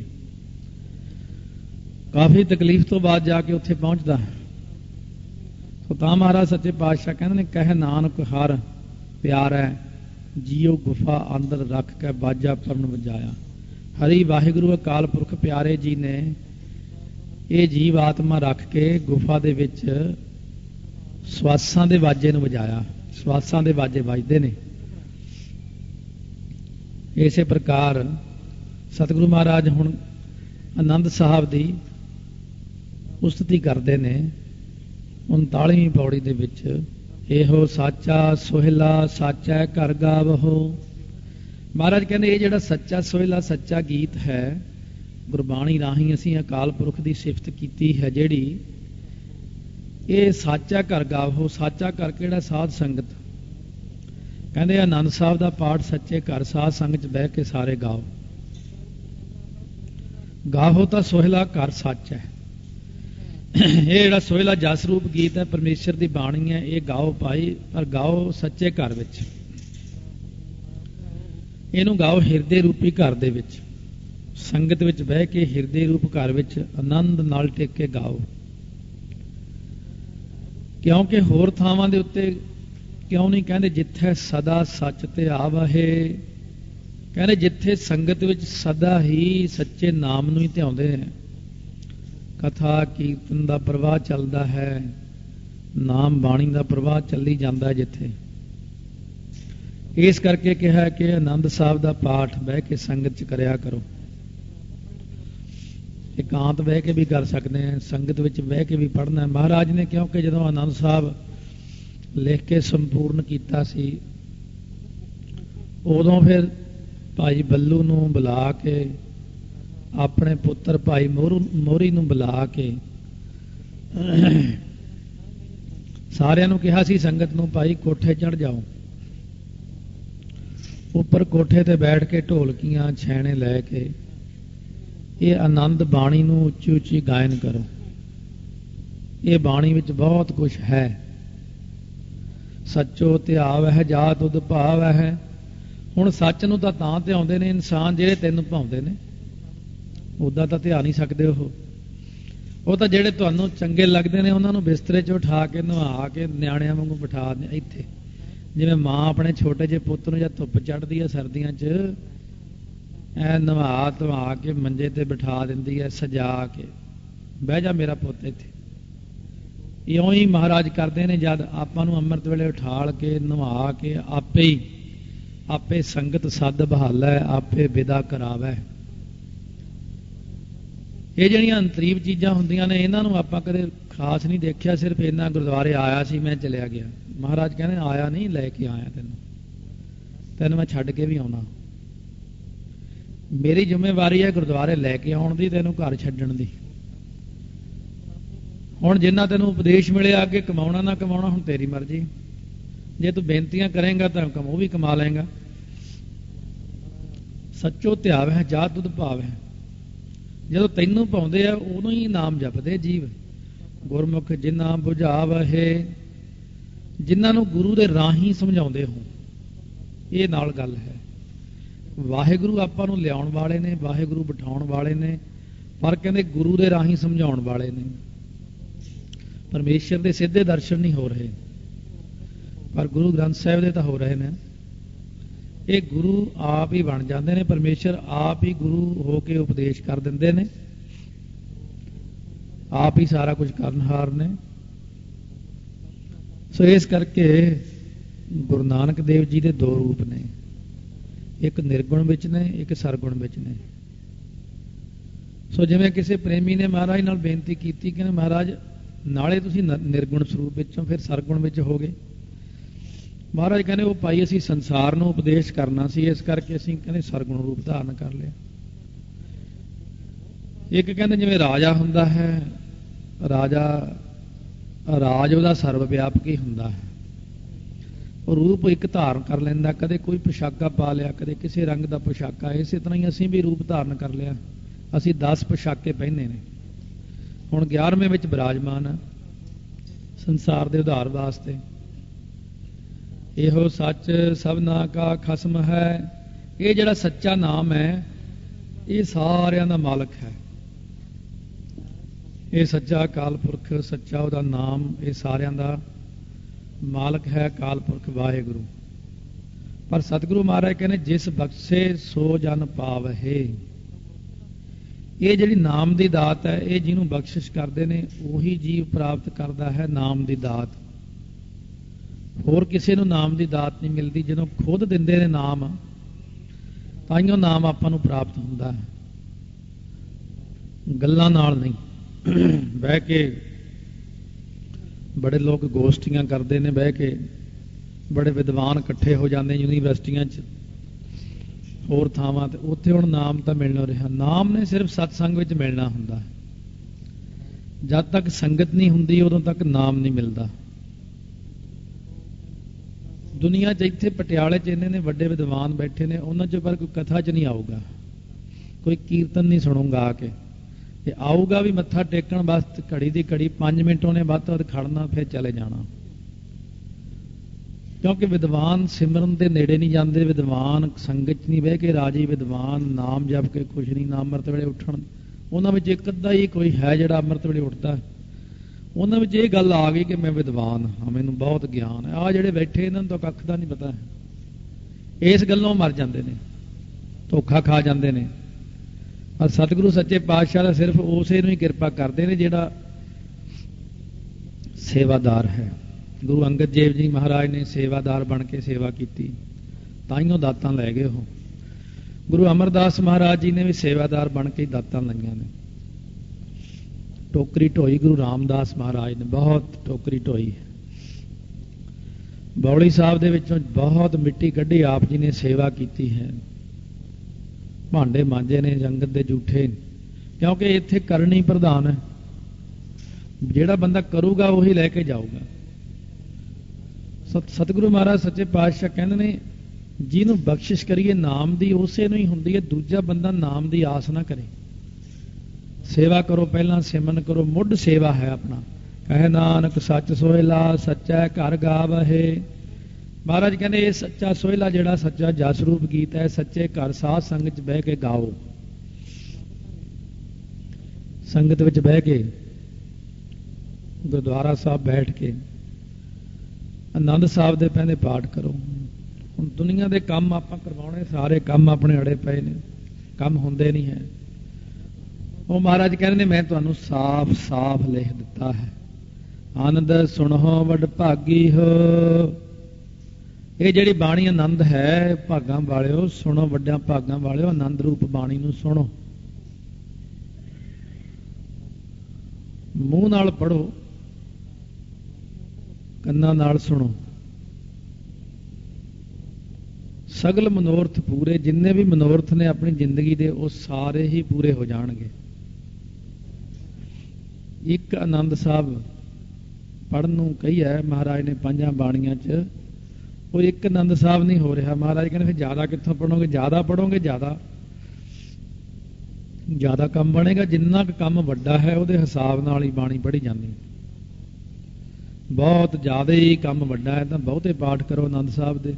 ਕਾਫੀ ਤਕਲੀਫ ਤੋਂ ਬਾਅਦ ਜਾ ਕੇ ਉੱਥੇ ਪਹੁੰਚਦਾ। ਸੋ ਤਾਂ ਮਹਾਰਾਜ ਸੱਚੇ ਪਾਤਸ਼ਾਹ ਕਹਿੰਦੇ ਨੇ ਕਹਿ ਨਾਨਕ ਹਰ ਪਿਆਰੈ, ਜੀਉ ਗੁਫਾ ਅੰਦਰ ਰੱਖ ਕੇ ਬਾਜਾ ਪਰਨ ਵਜਾਇਆ। ਹਰੀ ਵਾਹਿਗੁਰੂ ਅਕਾਲ ਪੁਰਖ ਪਿਆਰੇ ਜੀ ਨੇ ਇਹ ਜੀਵ ਆਤਮਾ ਰੱਖ ਕੇ ਗੁਫਾ ਦੇ ਵਿੱਚ ਸਵਾਸਾਂ ਦੇ ਵਾਜੇ ਨੂੰ ਵਜਾਇਆ। ਸਵਾਸਾਂ ਦੇ ਵਾਜੇ ਵੱਜਦੇ ਨੇ। ਇਸੇ ਪ੍ਰਕਾਰ ਸਤਿਗੁਰੂ ਮਹਾਰਾਜ ਹੁਣ ਆਨੰਦ ਸਾਹਿਬ ਦੀ ਉਸਤਤੀ ਕਰਦੇ ਨੇ ਉਨਤਾਲੀਵੀਂ ਪੌੜੀ ਦੇ ਵਿੱਚ। ਇਹੋ ਸਾਚਾ ਸੋਹਿਲਾ ਸਾਚਾ ਘਰ ਗਾਵਹੋ। ਮਹਾਰਾਜ ਕਹਿੰਦੇ ਇਹ ਜਿਹੜਾ ਸੱਚਾ ਸੋਹਿਲਾ ਸੱਚਾ ਗੀਤ ਹੈ, ਗੁਰਬਾਣੀ ਰਾਹੀਂ ਅਸੀਂ ਅਕਾਲ ਪੁਰਖ ਦੀ ਸਿਫਤ ਕੀਤੀ ਹੈ ਜਿਹੜੀ, ਇਹ ਸਾਚਾ ਘਰ ਗਾਵਹੋ। ਸਾਚਾ ਘਰ ਕਿਹੜਾ? ਸਾਧ ਸੰਗਤ। ਕਹਿੰਦੇ ਆਨੰਦ ਸਾਹਿਬ ਦਾ ਪਾਠ ਸੱਚੇ ਘਰ ਸਾਧ ਸੰਗਤ ਚ ਬਹਿ ਕੇ ਸਾਰੇ ਗਾਓ। ਗਾਹੋ ਤਾਂ ਸੋਹਿਲਾ ਘਰ ਸੱਚ ਹੈ। ਇਹ ਜਿਹੜਾ ਸੋਹਿਲਾ ਜਸ ਰੂਪ ਗੀਤ ਹੈ, ਪਰਮੇਸ਼ਰ ਦੀ ਬਾਣੀ ਹੈ, ਇਹ ਗਾਓ ਭਾਈ, ਪਰ ਗਾਓ ਸੱਚੇ ਘਰ ਵਿੱਚ। ਇਹਨੂੰ ਗਾਓ ਹਿਰਦੇ ਰੂਪੀ ਘਰ ਦੇ ਵਿੱਚ, ਸੰਗਤ ਵਿੱਚ ਬਹਿ ਕੇ ਹਿਰਦੇ ਰੂਪ ਘਰ ਵਿੱਚ ਆਨੰਦ ਨਾਲ ਟਿਕ ਕੇ ਗਾਓ। ਕਿਉਂਕਿ ਹੋਰ ਥਾਵਾਂ ਦੇ ਉੱਤੇ ਕਿਉਂ ਨਹੀਂ ਕਹਿੰਦੇ ਜਿੱਥੇ ਸਦਾ ਸੱਚ ਤੇ ਆਵਹੇ, ਕਹਿੰਦੇ ਜਿੱਥੇ ਸੰਗਤ ਵਿੱਚ ਸਦਾ ਹੀ ਸੱਚੇ ਨਾਮ ਨੂੰ ਹੀ ਧਿਆਉਂਦੇ ਨੇ, ਕਥਾ ਕੀਰਤਨ ਦਾ ਪ੍ਰਵਾਹ ਚੱਲਦਾ ਹੈ, ਨਾਮ ਬਾਣੀ ਦਾ ਪ੍ਰਵਾਹ ਚੱਲੀ ਜਾਂਦਾ ਜਿੱਥੇ। ਇਸ ਕਰਕੇ ਕਿਹਾ ਕਿ ਆਨੰਦ ਸਾਹਿਬ ਦਾ ਪਾਠ ਬਹਿ ਕੇ ਸੰਗਤ ਚ ਕਰਿਆ ਕਰੋ। ਇਕਾਂਤ ਬਹਿ ਕੇ ਵੀ ਕਰ ਸਕਦੇ ਹਾਂ, ਸੰਗਤ ਵਿੱਚ ਬਹਿ ਕੇ ਵੀ ਪੜ੍ਹਨਾ। ਮਹਾਰਾਜ ਨੇ ਕਿਉਂਕਿ ਜਦੋਂ ਆਨੰਦ ਸਾਹਿਬ ਲਿਖ ਕੇ ਸੰਪੂਰਨ ਕੀਤਾ ਸੀ, ਉਦੋਂ ਫਿਰ ਭਾਈ ਬੱਲੂ ਨੂੰ ਬੁਲਾ ਕੇ, ਆਪਣੇ ਪੁੱਤਰ ਭਾਈ ਮੋਹਰੀ ਨੂੰ ਬੁਲਾ ਕੇ ਸਾਰਿਆਂ ਨੂੰ ਕਿਹਾ ਸੀ ਸੰਗਤ ਨੂੰ, ਭਾਈ ਕੋਠੇ ਚੜ੍ਹ ਜਾਓ। ਉੱਪਰ ਕੋਠੇ ਤੇ ਬੈਠ ਕੇ ਢੋਲਕੀਆਂ ਛੈਣੇ ਲੈ ਕੇ ਇਹ ਆਨੰਦ ਬਾਣੀ ਨੂੰ ਉੱਚੀ ਉੱਚੀ ਗਾਇਨ ਕਰੋ। ਇਹ ਬਾਣੀ ਵਿੱਚ ਬਹੁਤ ਕੁਝ ਹੈ। ਸੱਚੋ ਧਿਆਵ ਹੈ ਜਾ ਤੁਧ ਭਾਵ ਹੈ। ਹੁਣ ਸੱਚ ਨੂੰ ਤਾਂ ਤਾਂ ਧਿਆਉਂਦੇ ਨੇ ਇਨਸਾਨ ਜਿਹੜੇ ਤੈਨੂੰ ਭਾਉਂਦੇ ਨੇ, ਉੱਦਾਂ ਤਾਂ ਧਿਆ ਨਹੀਂ ਸਕਦੇ। ਉਹ ਉਹ ਤਾਂ ਜਿਹੜੇ ਤੁਹਾਨੂੰ ਚੰਗੇ ਲੱਗਦੇ ਨੇ ਉਹਨਾਂ ਨੂੰ ਬਿਸਤਰੇ 'ਚ ਉਠਾ ਕੇ ਨਵਾ ਕੇ ਨਿਆਣਿਆਂ ਵਾਂਗੂ ਬਿਠਾ ਦੇ ਇੱਥੇ, ਜਿਵੇਂ ਮਾਂ ਆਪਣੇ ਛੋਟੇ ਜਿਹੇ ਪੁੱਤ ਨੂੰ ਜਦ ਧੁੱਪ ਚੜ੍ਹਦੀ ਹੈ ਸਰਦੀਆਂ 'ਚ, ਐ ਨਵਾ ਧਵਾ ਕੇ ਮੰਜੇ ਤੇ ਬਿਠਾ ਦਿੰਦੀ ਹੈ, ਸਜਾ ਕੇ, ਬਹਿ ਜਾ ਮੇਰਾ ਪੁੱਤ ਇੱਥੇ। ਇਉਂ ਹੀ ਮਹਾਰਾਜ ਕਰਦੇ ਨੇ। ਜਦ ਆਪਾਂ ਨੂੰ ਅੰਮ੍ਰਿਤ ਵੇਲੇ ਉਠਾਲ ਕੇ ਨਵਾ ਕੇ ਆਪੇ ਹੀ ਆਪੇ ਸੰਗਤ ਸੱਦ ਬਹਾਲੈ, ਆਪੇ ਵਿਦਾ ਕਰਾਵੈ। ਇਹ ਜਿਹੜੀਆਂ ਅੰਤਰੀਵ ਚੀਜ਼ਾਂ ਹੁੰਦੀਆਂ ਨੇ ਇਹਨਾਂ ਨੂੰ ਆਪਾਂ ਕਦੇ ਖਾਸ ਨਹੀਂ ਦੇਖਿਆ। ਸਿਰਫ ਇਹਨਾਂ ਗੁਰਦੁਆਰੇ ਆਇਆ ਸੀ, ਮੈਂ ਚਲਿਆ ਗਿਆ। ਮਹਾਰਾਜ ਕਹਿੰਦੇ ਆਇਆ ਨਹੀਂ, ਲੈ ਕੇ ਆਇਆ ਤੈਨੂੰ, ਤੈਨੂੰ ਮੈਂ ਛੱਡ ਕੇ ਵੀ ਆਉਣਾ। ਮੇਰੀ ਜ਼ਿੰਮੇਵਾਰੀ ਹੈ ਗੁਰਦੁਆਰੇ ਲੈ ਕੇ ਆਉਣ ਦੀ, ਤੈਨੂੰ ਘਰ ਛੱਡਣ ਦੀ। ਹੁਣ ਜਿੰਨਾ ਤੈਨੂੰ ਉਪਦੇਸ਼ ਮਿਲਿਆ ਅੱਗੇ ਕਮਾਉਣਾ ਨਾ ਕਮਾਉਣਾ ਹੁਣ ਤੇਰੀ ਮਰਜ਼ੀ। ਜੇ ਤੂੰ ਬੇਨਤੀਆਂ ਕਰੇਂਗਾ ਤਾਂ ਉਹ ਵੀ ਕਮਾ ਲਏਗਾ। ਸੱਚੋ ਧਿਆਵ ਹੈ ਜਾ ਤੁਧ ਭਾਵ ਹੈ। ਜਦੋਂ ਤੈਨੂੰ ਪਾਉਂਦੇ ਆ ਉਦੋਂ ਹੀ ਨਾਮ ਜਪਦੇ ਜੀਵ। ਗੁਰਮੁਖ ਜਿਨ੍ਹਾਂ ਬੁਝਾਵਹਿ, ਜਿਨ੍ਹਾਂ ਨੂੰ ਗੁਰੂ ਦੇ ਰਾਹੀਂ ਸਮਝਾਉਂਦੇ ਹੋ। ਇਹ ਨਾਲ ਗੱਲ ਹੈ। ਵਾਹਿਗੁਰੂ ਆਪਾਂ ਨੂੰ ਲਿਆਉਣ ਵਾਲੇ ਨੇ, ਵਾਹਿਗੁਰੂ ਬਿਠਾਉਣ ਵਾਲੇ ਨੇ, ਪਰ ਕਹਿੰਦੇ ਗੁਰੂ ਦੇ ਰਾਹੀਂ ਸਮਝਾਉਣ ਵਾਲੇ ਨੇ। ਪਰਮੇਸ਼ਰ ਦੇ ਸਿੱਧੇ ਦਰਸ਼ਨ ਨਹੀਂ ਹੋ ਰਹੇ, ਪਰ ਗੁਰੂ ਗ੍ਰੰਥ ਸਾਹਿਬ ਦੇ ਤਾਂ ਹੋ ਰਹੇ ਨੇ। ਇਹ ਗੁਰੂ ਆਪ ਹੀ ਬਣ ਜਾਂਦੇ ਨੇ। ਪਰਮੇਸ਼ਰ ਆਪ ਹੀ ਗੁਰੂ ਹੋ ਕੇ ਉਪਦੇਸ਼ ਕਰ ਦਿੰਦੇ ਨੇ, ਆਪ ਹੀ ਸਾਰਾ ਕੁਝ ਕਰਨਹਾਰ ਨੇ। ਸੋ ਇਸ ਕਰਕੇ ਗੁਰੂ ਨਾਨਕ ਦੇਵ ਜੀ ਦੇ ਦੋ ਰੂਪ ਨੇ, ਇੱਕ ਨਿਰਗੁਣ ਵਿੱਚ ਨੇ, ਇੱਕ ਸਰਗੁਣ ਵਿੱਚ ਨੇ। ਸੋ ਜਿਵੇਂ ਕਿਸੇ ਪ੍ਰੇਮੀ ਨੇ ਮਹਾਰਾਜ ਨਾਲ ਬੇਨਤੀ ਕੀਤੀ ਕਿ ਮਹਾਰਾਜ ਨਾਲੇ ਤੁਸੀਂ ਨਿਰਗੁਣ ਸਰੂਪ ਵਿੱਚੋਂ ਫਿਰ ਸਰਗੁਣ ਵਿੱਚ ਹੋ ਗਏ। ਮਹਾਰਾਜ ਕਹਿੰਦੇ ਉਹ ਭਾਈ ਅਸੀਂ ਸੰਸਾਰ ਨੂੰ ਉਪਦੇਸ਼ ਕਰਨਾ ਸੀ, ਇਸ ਕਰਕੇ ਅਸੀਂ ਕਹਿੰਦੇ ਸਰਗੁਣ ਰੂਪ ਧਾਰਨ ਕਰ ਲਿਆ। ਇੱਕ ਕਹਿੰਦੇ ਜਿਵੇਂ ਰਾਜਾ ਹੁੰਦਾ ਹੈ, ਰਾਜਾ ਰਾਜ ਉਹਦਾ ਸਰਵ ਵਿਆਪਕ ਹੁੰਦਾ ਹੈ। ਉਹ ਰੂਪ ਇੱਕ ਧਾਰਨ ਕਰ ਲੈਂਦਾ, ਕਦੇ ਕੋਈ ਪੁਸ਼ਾਕਾ ਪਾ ਲਿਆ, ਕਦੇ ਕਿਸੇ ਰੰਗ ਦਾ ਪੁਸ਼ਾਕਾ। ਇਸੇ ਤਰ੍ਹਾਂ ਹੀ ਅਸੀਂ ਵੀ ਰੂਪ ਧਾਰਨ ਕਰ ਲਿਆ। ਅਸੀਂ ਦਸ ਪੁਸ਼ਾਕੇ ਪਹਿਨੇ ਨੇ, ਹੁਣ ਗਿਆਰਵੇਂ ਵਿੱਚ ਬਿਰਾਜਮਾਨ ਆ ਸੰਸਾਰ ਦੇ ਉਧਾਰ ਵਾਸਤੇ। ਇਹੋ ਸੱਚ ਸਭਨਾ ਕਾ ਖਸਮ ਹੈ। ਇਹ ਜਿਹੜਾ ਸੱਚਾ ਨਾਮ ਹੈ ਇਹ ਸਾਰਿਆਂ ਦਾ ਮਾਲਕ ਹੈ। ਇਹ ਸੱਚਾ ਅਕਾਲ ਪੁਰਖ, ਸੱਚਾ ਉਹਦਾ ਨਾਮ, ਇਹ ਸਾਰਿਆਂ ਦਾ ਮਾਲਕ ਹੈ ਅਕਾਲ ਪੁਰਖ ਵਾਹਿਗੁਰੂ। ਪਰ ਸਤਿਗੁਰੂ ਮਹਾਰਾਜ ਕਹਿੰਦੇ ਜਿਸ ਬਖਸ਼ੇ ਸੋ ਜਨ ਪਾਵਹਿ। ਇਹ ਜਿਹੜੀ ਨਾਮ ਦੀ ਦਾਤ ਹੈ, ਇਹ ਜਿਹਨੂੰ ਬਖਸ਼ਿਸ਼ ਕਰਦੇ ਨੇ ਉਹੀ ਜੀਵ ਪ੍ਰਾਪਤ ਕਰਦਾ ਹੈ ਨਾਮ ਦੀ ਦਾਤ। ਹੋਰ ਕਿਸੇ ਨੂੰ ਨਾਮ ਦੀ ਦਾਤ ਨਹੀਂ ਮਿਲਦੀ। ਜਦੋਂ ਖੁਦ ਦਿੰਦੇ ਨੇ ਨਾਮ, ਤਾਈਓ ਨਾਮ ਆਪਾਂ ਨੂੰ ਪ੍ਰਾਪਤ ਹੁੰਦਾ ਹੈ, ਗੱਲਾਂ ਨਾਲ ਨਹੀਂ। ਬਹਿ ਕੇ ਬੜੇ ਲੋਕ ਗੋਸ਼ਟੀਆਂ ਕਰਦੇ ਨੇ, ਬਹਿ ਕੇ ਬੜੇ ਵਿਦਵਾਨ ਇਕੱਠੇ ਹੋ ਜਾਂਦੇ ਯੂਨੀਵਰਸਿਟੀਆਂ 'ਚ, ਹੋਰ ਥਾਵਾਂ ਤੇ। ਉੱਥੇ ਹੁਣ ਨਾਮ ਤਾਂ ਮਿਲਣਾ ਰਿਹਾ। ਨਾਮ ਨੇ ਸਿਰਫ ਸਤਸੰਗ ਵਿੱਚ ਮਿਲਣਾ ਹੁੰਦਾ। ਜਦ ਤੱਕ ਸੰਗਤ ਨਹੀਂ ਹੁੰਦੀ ਉਦੋਂ ਤੱਕ ਨਾਮ ਨਹੀਂ ਮਿਲਦਾ। ਦੁਨੀਆ 'ਚ ਇੱਥੇ ਪਟਿਆਲੇ 'ਚ ਇੰਨੇ ਨੇ ਵੱਡੇ ਵਿਦਵਾਨ ਬੈਠੇ ਨੇ, ਉਹਨਾਂ 'ਚ ਪਰ ਕੋਈ ਕਥਾ 'ਚ ਨਹੀਂ ਆਊਗਾ, ਕੋਈ ਕੀਰਤਨ ਨਹੀਂ ਸੁਣੂਗਾ ਆ ਕੇ। ਤੇ ਆਊਗਾ ਵੀ ਮੱਥਾ ਟੇਕਣ ਵਾਸਤੇ ਘੜੀ ਦੀ ਘੜੀ ਪੰਜ ਮਿੰਟ ਉਹਨੇ ਵੱਧ ਤੋਂ ਵੱਧ ਖੜਨਾ, ਫਿਰ ਚਲੇ ਜਾਣਾ। ਕਿਉਂਕਿ ਵਿਦਵਾਨ ਸਿਮਰਨ ਦੇ ਨੇੜੇ ਨਹੀਂ ਜਾਂਦੇ, ਵਿਦਵਾਨ ਸੰਗਤ 'ਚ ਨਹੀਂ ਬਹਿ ਕੇ ਰਾਜੀ, ਵਿਦਵਾਨ ਨਾਮ ਜਪ ਕੇ ਕੁਛ ਨਹੀਂ, ਨਾਮ ਅੰਮ੍ਰਿਤ ਵੇਲੇ ਉੱਠਣ। ਉਹਨਾਂ ਵਿੱਚ ਇੱਕ ਅੱਧਾ ਹੀ ਕੋਈ ਹੈ ਜਿਹੜਾ ਅੰਮ੍ਰਿਤ ਵੇਲੇ ਉੱਠਦਾ, ਉਹਨਾਂ ਵਿੱਚ ਇਹ ਗੱਲ ਆ ਗਈ ਕਿ ਮੈਂ ਵਿਦਵਾਨ ਹਾਂ, ਮੈਨੂੰ ਬਹੁਤ ਗਿਆਨ ਹੈ। ਆਹ ਜਿਹੜੇ ਬੈਠੇ ਇਹਨਾਂ ਨੂੰ ਤਾਂ ਕੱਖ ਦਾ ਨਹੀਂ ਪਤਾ ਹੈ, ਇਸ ਗੱਲੋਂ ਮਰ ਜਾਂਦੇ ਨੇ, ਧੋਖਾ ਖਾ ਜਾਂਦੇ ਨੇ। ਪਰ ਸਤਿਗੁਰੂ ਸੱਚੇ ਪਾਤਸ਼ਾਹ ਦਾ ਸਿਰਫ ਉਸੇ ਨੂੰ ਹੀ ਕਿਰਪਾ ਕਰਦੇ ਨੇ ਜਿਹੜਾ ਸੇਵਾਦਾਰ ਹੈ। ਗੁਰੂ ਅੰਗਦ ਦੇਵ ਜੀ ਮਹਾਰਾਜ ਨੇ ਸੇਵਾਦਾਰ ਬਣ ਕੇ ਸੇਵਾ ਕੀਤੀ, ਤਾਈਓ ਦਾਤਾਂ ਲੈ ਗਏ ਉਹ। ਗੁਰੂ ਅਮਰਦਾਸ ਮਹਾਰਾਜ ਜੀ ਨੇ ਵੀ ਸੇਵਾਦਾਰ ਬਣ ਕੇ ਦਾਤਾਂ ਲਈਆਂ ਨੇ। ਟੋਕਰੀ ਢੋਈ ਗੁਰੂ ਰਾਮਦਾਸ ਮਹਾਰਾਜ ਨੇ, ਬਹੁਤ ਟੋਕਰੀ ਢੋਈ। ਬੌਲੀ ਸਾਹਿਬ ਦੇ ਵਿੱਚੋਂ ਬਹੁਤ ਮਿੱਟੀ ਕੱਢੀ, ਆਪ ਜੀ ਨੇ ਸੇਵਾ ਕੀਤੀ ਹੈ। ਭਾਂਡੇ ਮਾਂਜੇ ਨੇ ਸੰਗਤ ਦੇ ਜੂਠੇ, ਕਿਉਂਕਿ ਇੱਥੇ ਕਰਨੀ ਪ੍ਰਧਾਨ ਹੈ। ਜਿਹੜਾ ਬੰਦਾ ਕਰੂਗਾ ਉਹੀ ਲੈ ਕੇ ਜਾਊਗਾ। ਸਤ ਸਤਿਗੁਰੂ ਮਹਾਰਾਜ ਸੱਚੇ ਪਾਤਸ਼ਾਹ ਕਹਿੰਦੇ ਨੇ, ਜਿਹਨੂੰ ਬਖਸ਼ਿਸ਼ ਕਰੀਏ ਨਾਮ ਦੀ ਉਸੇ ਨੂੰ ਹੀ ਹੁੰਦੀ ਹੈ, ਦੂਜਾ ਬੰਦਾ ਨਾਮ ਦੀ ਆਸ ਨਾ ਕਰੇ। ਸੇਵਾ ਕਰੋ, ਪਹਿਲਾਂ ਸਿਮਰਨ ਕਰੋ, ਮੁੱਢ ਸੇਵਾ ਹੈ ਆਪਣਾ। ਕਹੇ ਨਾਨਕ ਸੱਚ ਸੋਹਿਲਾ, ਸੱਚਾ ਘਰ ਗਾਵਹਿ। ਮਹਾਰਾਜ ਕਹਿੰਦੇ ਇਹ ਸੱਚਾ ਸੋਹਿਲਾ ਜਿਹੜਾ ਸੱਚਾ ਜਸ ਰੂਪ ਗੀਤ ਹੈ, ਸੱਚੇ ਘਰ ਸਾਧ ਸੰਗਤ 'ਚ ਬਹਿ ਕੇ ਗਾਓ। ਸੰਗਤ ਵਿੱਚ ਬਹਿ ਕੇ, ਗੁਰਦੁਆਰਾ ਸਾਹਿਬ ਬੈਠ ਕੇ ਆਨੰਦ ਸਾਹਿਬ ਦੇ ਪਹਿਲੇ ਪਾਠ ਕਰੋ। ਹੁਣ ਦੁਨੀਆ ਦੇ ਕੰਮ ਆਪਾਂ ਕਰਵਾਉਣੇ, ਸਾਰੇ ਕੰਮ ਆਪਣੇ ਅੜੇ ਪਏ ਨੇ, ਕੰਮ ਹੁੰਦੇ ਨਹੀਂ ਹੈ। ਉਹ ਮਹਾਰਾਜ ਕਹਿੰਦੇ ਨੇ ਮੈਂ ਤੁਹਾਨੂੰ ਸਾਫ਼ ਸਾਫ਼ ਲਿਖ ਦਿੱਤਾ ਹੈ, ਆਨੰਦ ਸੁਣੋ ਵਡ ਭਾਗੀ ਹੋ। ਇਹ ਜਿਹੜੀ ਬਾਣੀ ਆਨੰਦ ਹੈ, ਭਾਗਾਂ ਵਾਲਿਓ ਸੁਣੋ, ਵੱਡਿਆਂ ਭਾਗਾਂ ਵਾਲਿਓ ਆਨੰਦ ਰੂਪ ਬਾਣੀ ਨੂੰ ਸੁਣੋ। ਮੂੰਹ ਨਾਲ ਪੜੋ, ਕੰਨਾਂ ਨਾਲ ਸੁਣੋ। ਸਗਲ ਮਨੋਰਥ ਪੂਰੇ, ਜਿੰਨੇ ਵੀ ਮਨੋਰਥ ਨੇ ਆਪਣੀ ਜ਼ਿੰਦਗੀ ਦੇ, ਉਹ ਸਾਰੇ ਹੀ ਪੂਰੇ ਹੋ ਜਾਣਗੇ। ਇੱਕ ਆਨੰਦ ਸਾਹਿਬ ਪੜ੍ਹਨ ਨੂੰ ਕਹੀ ਹੈ ਮਹਾਰਾਜ ਨੇ ਪੰਜਾਂ ਬਾਣੀਆਂ 'ਚ, ਉਹ ਇੱਕ ਆਨੰਦ ਸਾਹਿਬ ਨਹੀਂ ਹੋ ਰਿਹਾ। ਮਹਾਰਾਜ ਕਹਿੰਦੇ ਫਿਰ ਜ਼ਿਆਦਾ ਕਿੱਥੋਂ ਪੜ੍ਹੋਗੇ? ਜ਼ਿਆਦਾ ਪੜ੍ਹੋਗੇ ਜ਼ਿਆਦਾ ਜ਼ਿਆਦਾ ਕੰਮ ਬਣੇਗਾ। ਜਿੰਨਾ ਕੁ ਕੰਮ ਵੱਡਾ ਹੈ ਉਹਦੇ ਹਿਸਾਬ ਨਾਲ ਹੀ ਬਾਣੀ ਪੜ੍ਹੀ ਜਾਂਦੀ। ਬਹੁਤ ਜ਼ਿਆਦਾ ਹੀ ਕੰਮ ਵੱਡਾ ਹੈ ਤਾਂ ਬਹੁਤੇ ਪਾਠ ਕਰੋ ਆਨੰਦ ਸਾਹਿਬ ਦੇ,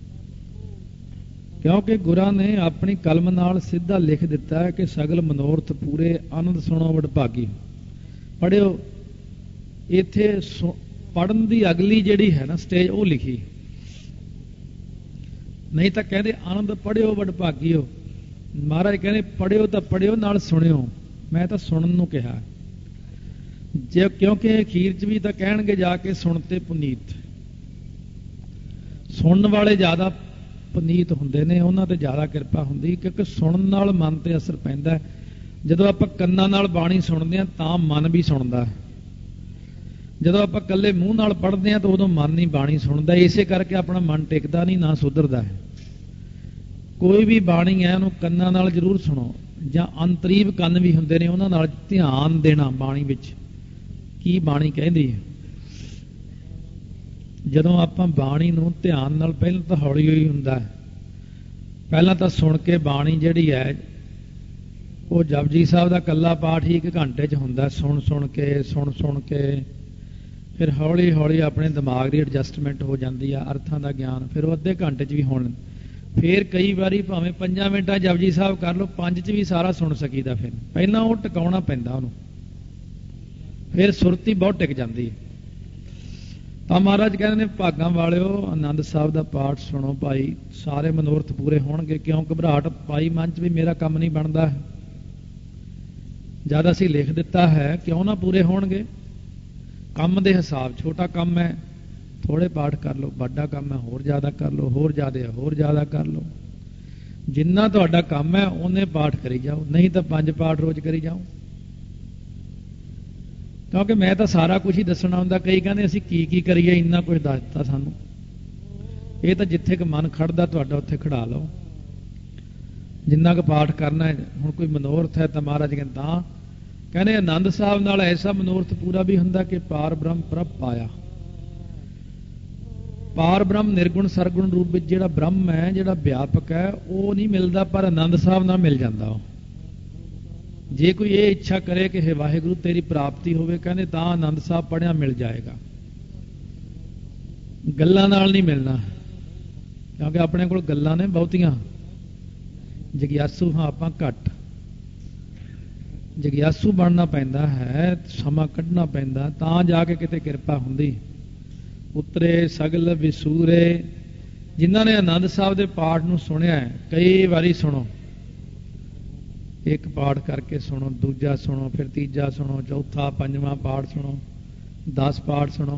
ਕਿਉਂਕਿ ਗੁਰਾਂ ਨੇ ਆਪਣੀ ਕਲਮ ਨਾਲ ਸਿੱਧਾ ਲਿਖ ਦਿੱਤਾ ਹੈ ਕਿ ਸਗਲ ਮਨੋਰਥ ਪੂਰੇ, ਆਨੰਦ ਸੁਣੋ ਵਡਭਾਗੀ। ਪੜ੍ਹਿਓ। ਇੱਥੇ ਪੜ੍ਹਨ ਦੀ ਅਗਲੀ ਜਿਹੜੀ ਹੈ ਨਾ ਸਟੇਜ, ਉਹ ਲਿਖੀ। ਨਹੀਂ ਤਾਂ ਕਹਿੰਦੇ ਆਨੰਦ ਪੜ੍ਹਿਓ ਵਡਭਾਗੀਓ। ਮਹਾਰਾਜ ਕਹਿੰਦੇ ਪੜ੍ਹਿਓ ਤਾਂ ਪੜ੍ਹਿਓ, ਨਾਲ ਸੁਣਿਓ। ਮੈਂ ਤਾਂ ਸੁਣਨ ਨੂੰ ਕਿਹਾ, ਜੇ ਕਿਉਂਕਿ ਅਖੀਰ 'ਚ ਵੀ ਤਾਂ ਕਹਿਣਗੇ ਜਾ ਕੇ ਸੁਣ ਤੇ ਪੁਨੀਤ। ਸੁਣਨ ਵਾਲੇ ਜ਼ਿਆਦਾ ਪੁਨੀਤ ਹੁੰਦੇ ਨੇ, ਉਹਨਾਂ ਤੇ ਜ਼ਿਆਦਾ ਕਿਰਪਾ ਹੁੰਦੀ, ਕਿਉਂਕਿ ਸੁਣਨ ਨਾਲ ਮਨ ਤੇ ਅਸਰ ਪੈਂਦਾ। ਜਦੋਂ ਆਪਾਂ ਕੰਨਾਂ ਨਾਲ ਬਾਣੀ ਸੁਣਦੇ ਹਾਂ ਤਾਂ ਮਨ ਵੀ ਸੁਣਦਾ। ਜਦੋਂ ਆਪਾਂ ਇਕੱਲੇ ਮੂੰਹ ਨਾਲ ਪੜ੍ਹਦੇ ਹਾਂ ਤਾਂ ਉਦੋਂ ਮਨ ਨਹੀਂ ਬਾਣੀ ਸੁਣਦਾ। ਇਸੇ ਕਰਕੇ ਆਪਣਾ ਮਨ ਟਿਕਦਾ ਨਹੀਂ, ਨਾ ਸੁਧਰਦਾ ਹੈ। ਕੋਈ ਵੀ ਬਾਣੀ ਹੈ ਉਹਨੂੰ ਕੰਨਾਂ ਨਾਲ ਜ਼ਰੂਰ ਸੁਣੋ, ਜਾਂ ਅੰਤਰੀਵ ਕੰਨ ਵੀ ਹੁੰਦੇ ਨੇ, ਉਹਨਾਂ ਨਾਲ ਧਿਆਨ ਦੇਣਾ ਬਾਣੀ ਵਿੱਚ ਕੀ ਬਾਣੀ ਕਹਿੰਦੀ ਹੈ। ਜਦੋਂ ਆਪਾਂ ਬਾਣੀ ਨੂੰ ਧਿਆਨ ਨਾਲ, ਪਹਿਲਾਂ ਤਾਂ ਹੌਲੀ ਹੌਲੀ ਹੁੰਦਾ ਹੈ, ਪਹਿਲਾਂ ਤਾਂ ਸੁਣ ਕੇ ਬਾਣੀ ਜਿਹੜੀ ਹੈ ਉਹ ਜਪਜੀ ਸਾਹਿਬ ਦਾ ਇਕੱਲਾ ਪਾਠ ਹੀ ਇੱਕ ਘੰਟੇ 'ਚ ਹੁੰਦਾ। ਸੁਣ ਸੁਣ ਕੇ ਸੁਣ ਸੁਣ ਕੇ ਫਿਰ ਹੌਲੀ ਹੌਲੀ ਆਪਣੇ ਦਿਮਾਗ ਦੀ ਐਡਜਸਟਮੈਂਟ ਹੋ ਜਾਂਦੀ ਆ, ਅਰਥਾਂ ਦਾ ਗਿਆਨ ਫਿਰ ਉਹ ਅੱਧੇ ਘੰਟੇ 'ਚ ਵੀ ਹੋਣ। ਫਿਰ ਕਈ ਵਾਰੀ ਭਾਵੇਂ ਪੰਜਾਂ ਮਿੰਟਾਂ ਜਪਜੀ ਸਾਹਿਬ ਕਰ ਲਓ, ਪੰਜ 'ਚ ਵੀ ਸਾਰਾ ਸੁਣ ਸਕੀਦਾ। ਫਿਰ ਪਹਿਲਾਂ ਉਹ ਟਿਕਾਉਣਾ ਪੈਂਦਾ ਉਹਨੂੰ, ਫਿਰ ਸੁਰਤੀ ਬਹੁਤ ਟਿਕ ਜਾਂਦੀ ਹੈ। ਤਾਂ ਮਹਾਰਾਜ ਕਹਿੰਦੇ ਨੇ ਭਾਗਾਂ ਵਾਲਿਓ ਆਨੰਦ ਸਾਹਿਬ ਦਾ ਪਾਠ ਸੁਣੋ ਭਾਈ, ਸਾਰੇ ਮਨੋਰਥ ਪੂਰੇ ਹੋਣਗੇ। ਕਿਉਂ ਘਬਰਾਹਟ ਪਾਈ ਮਨ 'ਚ ਵੀ ਮੇਰਾ ਕੰਮ ਨਹੀਂ ਬਣਦਾ, ਜਦ ਅਸੀਂ ਲਿਖ ਦਿੱਤਾ ਹੈ ਕਿਉਂ ਨਾ ਪੂਰੇ ਹੋਣਗੇ। ਕੰਮ ਦੇ ਹਿਸਾਬ, ਛੋਟਾ ਕੰਮ ਹੈ ਥੋੜੇ ਪਾਠ ਕਰ ਲਓ, ਵੱਡਾ ਕੰਮ ਹੈ ਹੋਰ ਜ਼ਿਆਦਾ ਕਰ ਲਓ, ਹੋਰ ਜ਼ਿਆਦਾ ਹੋਰ ਜ਼ਿਆਦਾ ਕਰ ਲਓ। ਜਿੰਨਾ ਤੁਹਾਡਾ ਕੰਮ ਹੈ ਉਹਨੇ ਪਾਠ ਕਰੀ ਜਾਓ, ਨਹੀਂ ਤਾਂ ਪੰਜ ਪਾਠ ਰੋਜ਼ ਕਰੀ ਜਾਓ। ਕਿਉਂਕਿ ਮੈਂ ਤਾਂ ਸਾਰਾ ਕੁਝ ਹੀ ਦੱਸਣਾ ਹੁੰਦਾ। ਕਈ ਕਹਿੰਦੇ ਅਸੀਂ ਕੀ ਕੀ ਕਰੀਏ, ਇੰਨਾ ਕੁਝ ਦੱਸ ਦਿੱਤਾ ਸਾਨੂੰ। ਇਹ ਤਾਂ ਜਿੱਥੇ ਕੁ ਮਨ ਖੜਦਾ ਤੁਹਾਡਾ ਉੱਥੇ ਖੜਾ ਲਓ, ਜਿੰਨਾ ਕੁ ਪਾਠ ਕਰਨਾ ਹੈ। ਹੁਣ ਕੋਈ ਮਨੋਰਥ ਹੈ ਤਾਂ ਮਹਾਰਾਜ ਕਹਿੰਦੇ ਤਾਂ ਕਹਿੰਦੇ ਆਨੰਦ ਸਾਹਿਬ ਨਾਲ ਐਸਾ ਮਨੋਰਥ ਪੂਰਾ ਵੀ ਹੁੰਦਾ ਕਿ ਪਾਰ ਬ੍ਰਹਮ ਪ੍ਰਭ ਪਾਇਆ। ਪਾਰ ਬ੍ਰਹਮ ਨਿਰਗੁਣ ਸਰਗੁਣ ਰੂਪ ਵਿੱਚ ਜਿਹੜਾ ਬ੍ਰਹਮ ਹੈ, ਜਿਹੜਾ ਵਿਆਪਕ ਹੈ, ਉਹ ਨਹੀਂ ਮਿਲਦਾ, ਪਰ ਆਨੰਦ ਸਾਹਿਬ ਨਾਲ ਮਿਲ ਜਾਂਦਾ। ਉਹ ਜੇ ਕੋਈ ਇਹ ਇੱਛਾ ਕਰੇ ਕਿ ਹੇ ਵਾਹਿਗੁਰੂ ਤੇਰੀ ਪ੍ਰਾਪਤੀ ਹੋਵੇ, ਕਹਿੰਦੇ ਤਾਂ ਆਨੰਦ ਸਾਹਿਬ ਪੜ੍ਹਿਆ ਮਿਲ ਜਾਏਗਾ। ਗੱਲਾਂ ਨਾਲ ਨਹੀਂ ਮਿਲਣਾ, ਕਿਉਂਕਿ ਆਪਣੇ ਕੋਲ ਗੱਲਾਂ ਨੇ ਬਹੁਤੀਆਂ, ਜਗਿਆਸੂ ਹਾਂ ਆਪਾਂ ਘੱਟ। ਜਗਿਆਸੂ ਬਣਨਾ ਪੈਂਦਾ ਹੈ, ਸਮਾਂ ਕੱਢਣਾ ਪੈਂਦਾ, ਤਾਂ ਜਾ ਕੇ ਕਿਤੇ ਕਿਰਪਾ ਹੁੰਦੀ। ਉਤਰੇ ਸਗਲ ਵਿਸੂਰੇ, ਜਿਨ੍ਹਾਂ ਨੇ ਆਨੰਦ ਸਾਹਿਬ ਦੇ ਪਾਠ ਨੂੰ ਸੁਣਿਆ ਹੈ, ਕਈ ਵਾਰੀ ਸੁਣੋ, ਇੱਕ ਪਾਠ ਕਰਕੇ ਸੁਣੋ, ਦੂਜਾ ਸੁਣੋ, ਫਿਰ ਤੀਜਾ ਸੁਣੋ, ਚੌਥਾ ਪੰਜਵਾਂ ਪਾਠ ਸੁਣੋ, ਦਸ ਪਾਠ ਸੁਣੋ।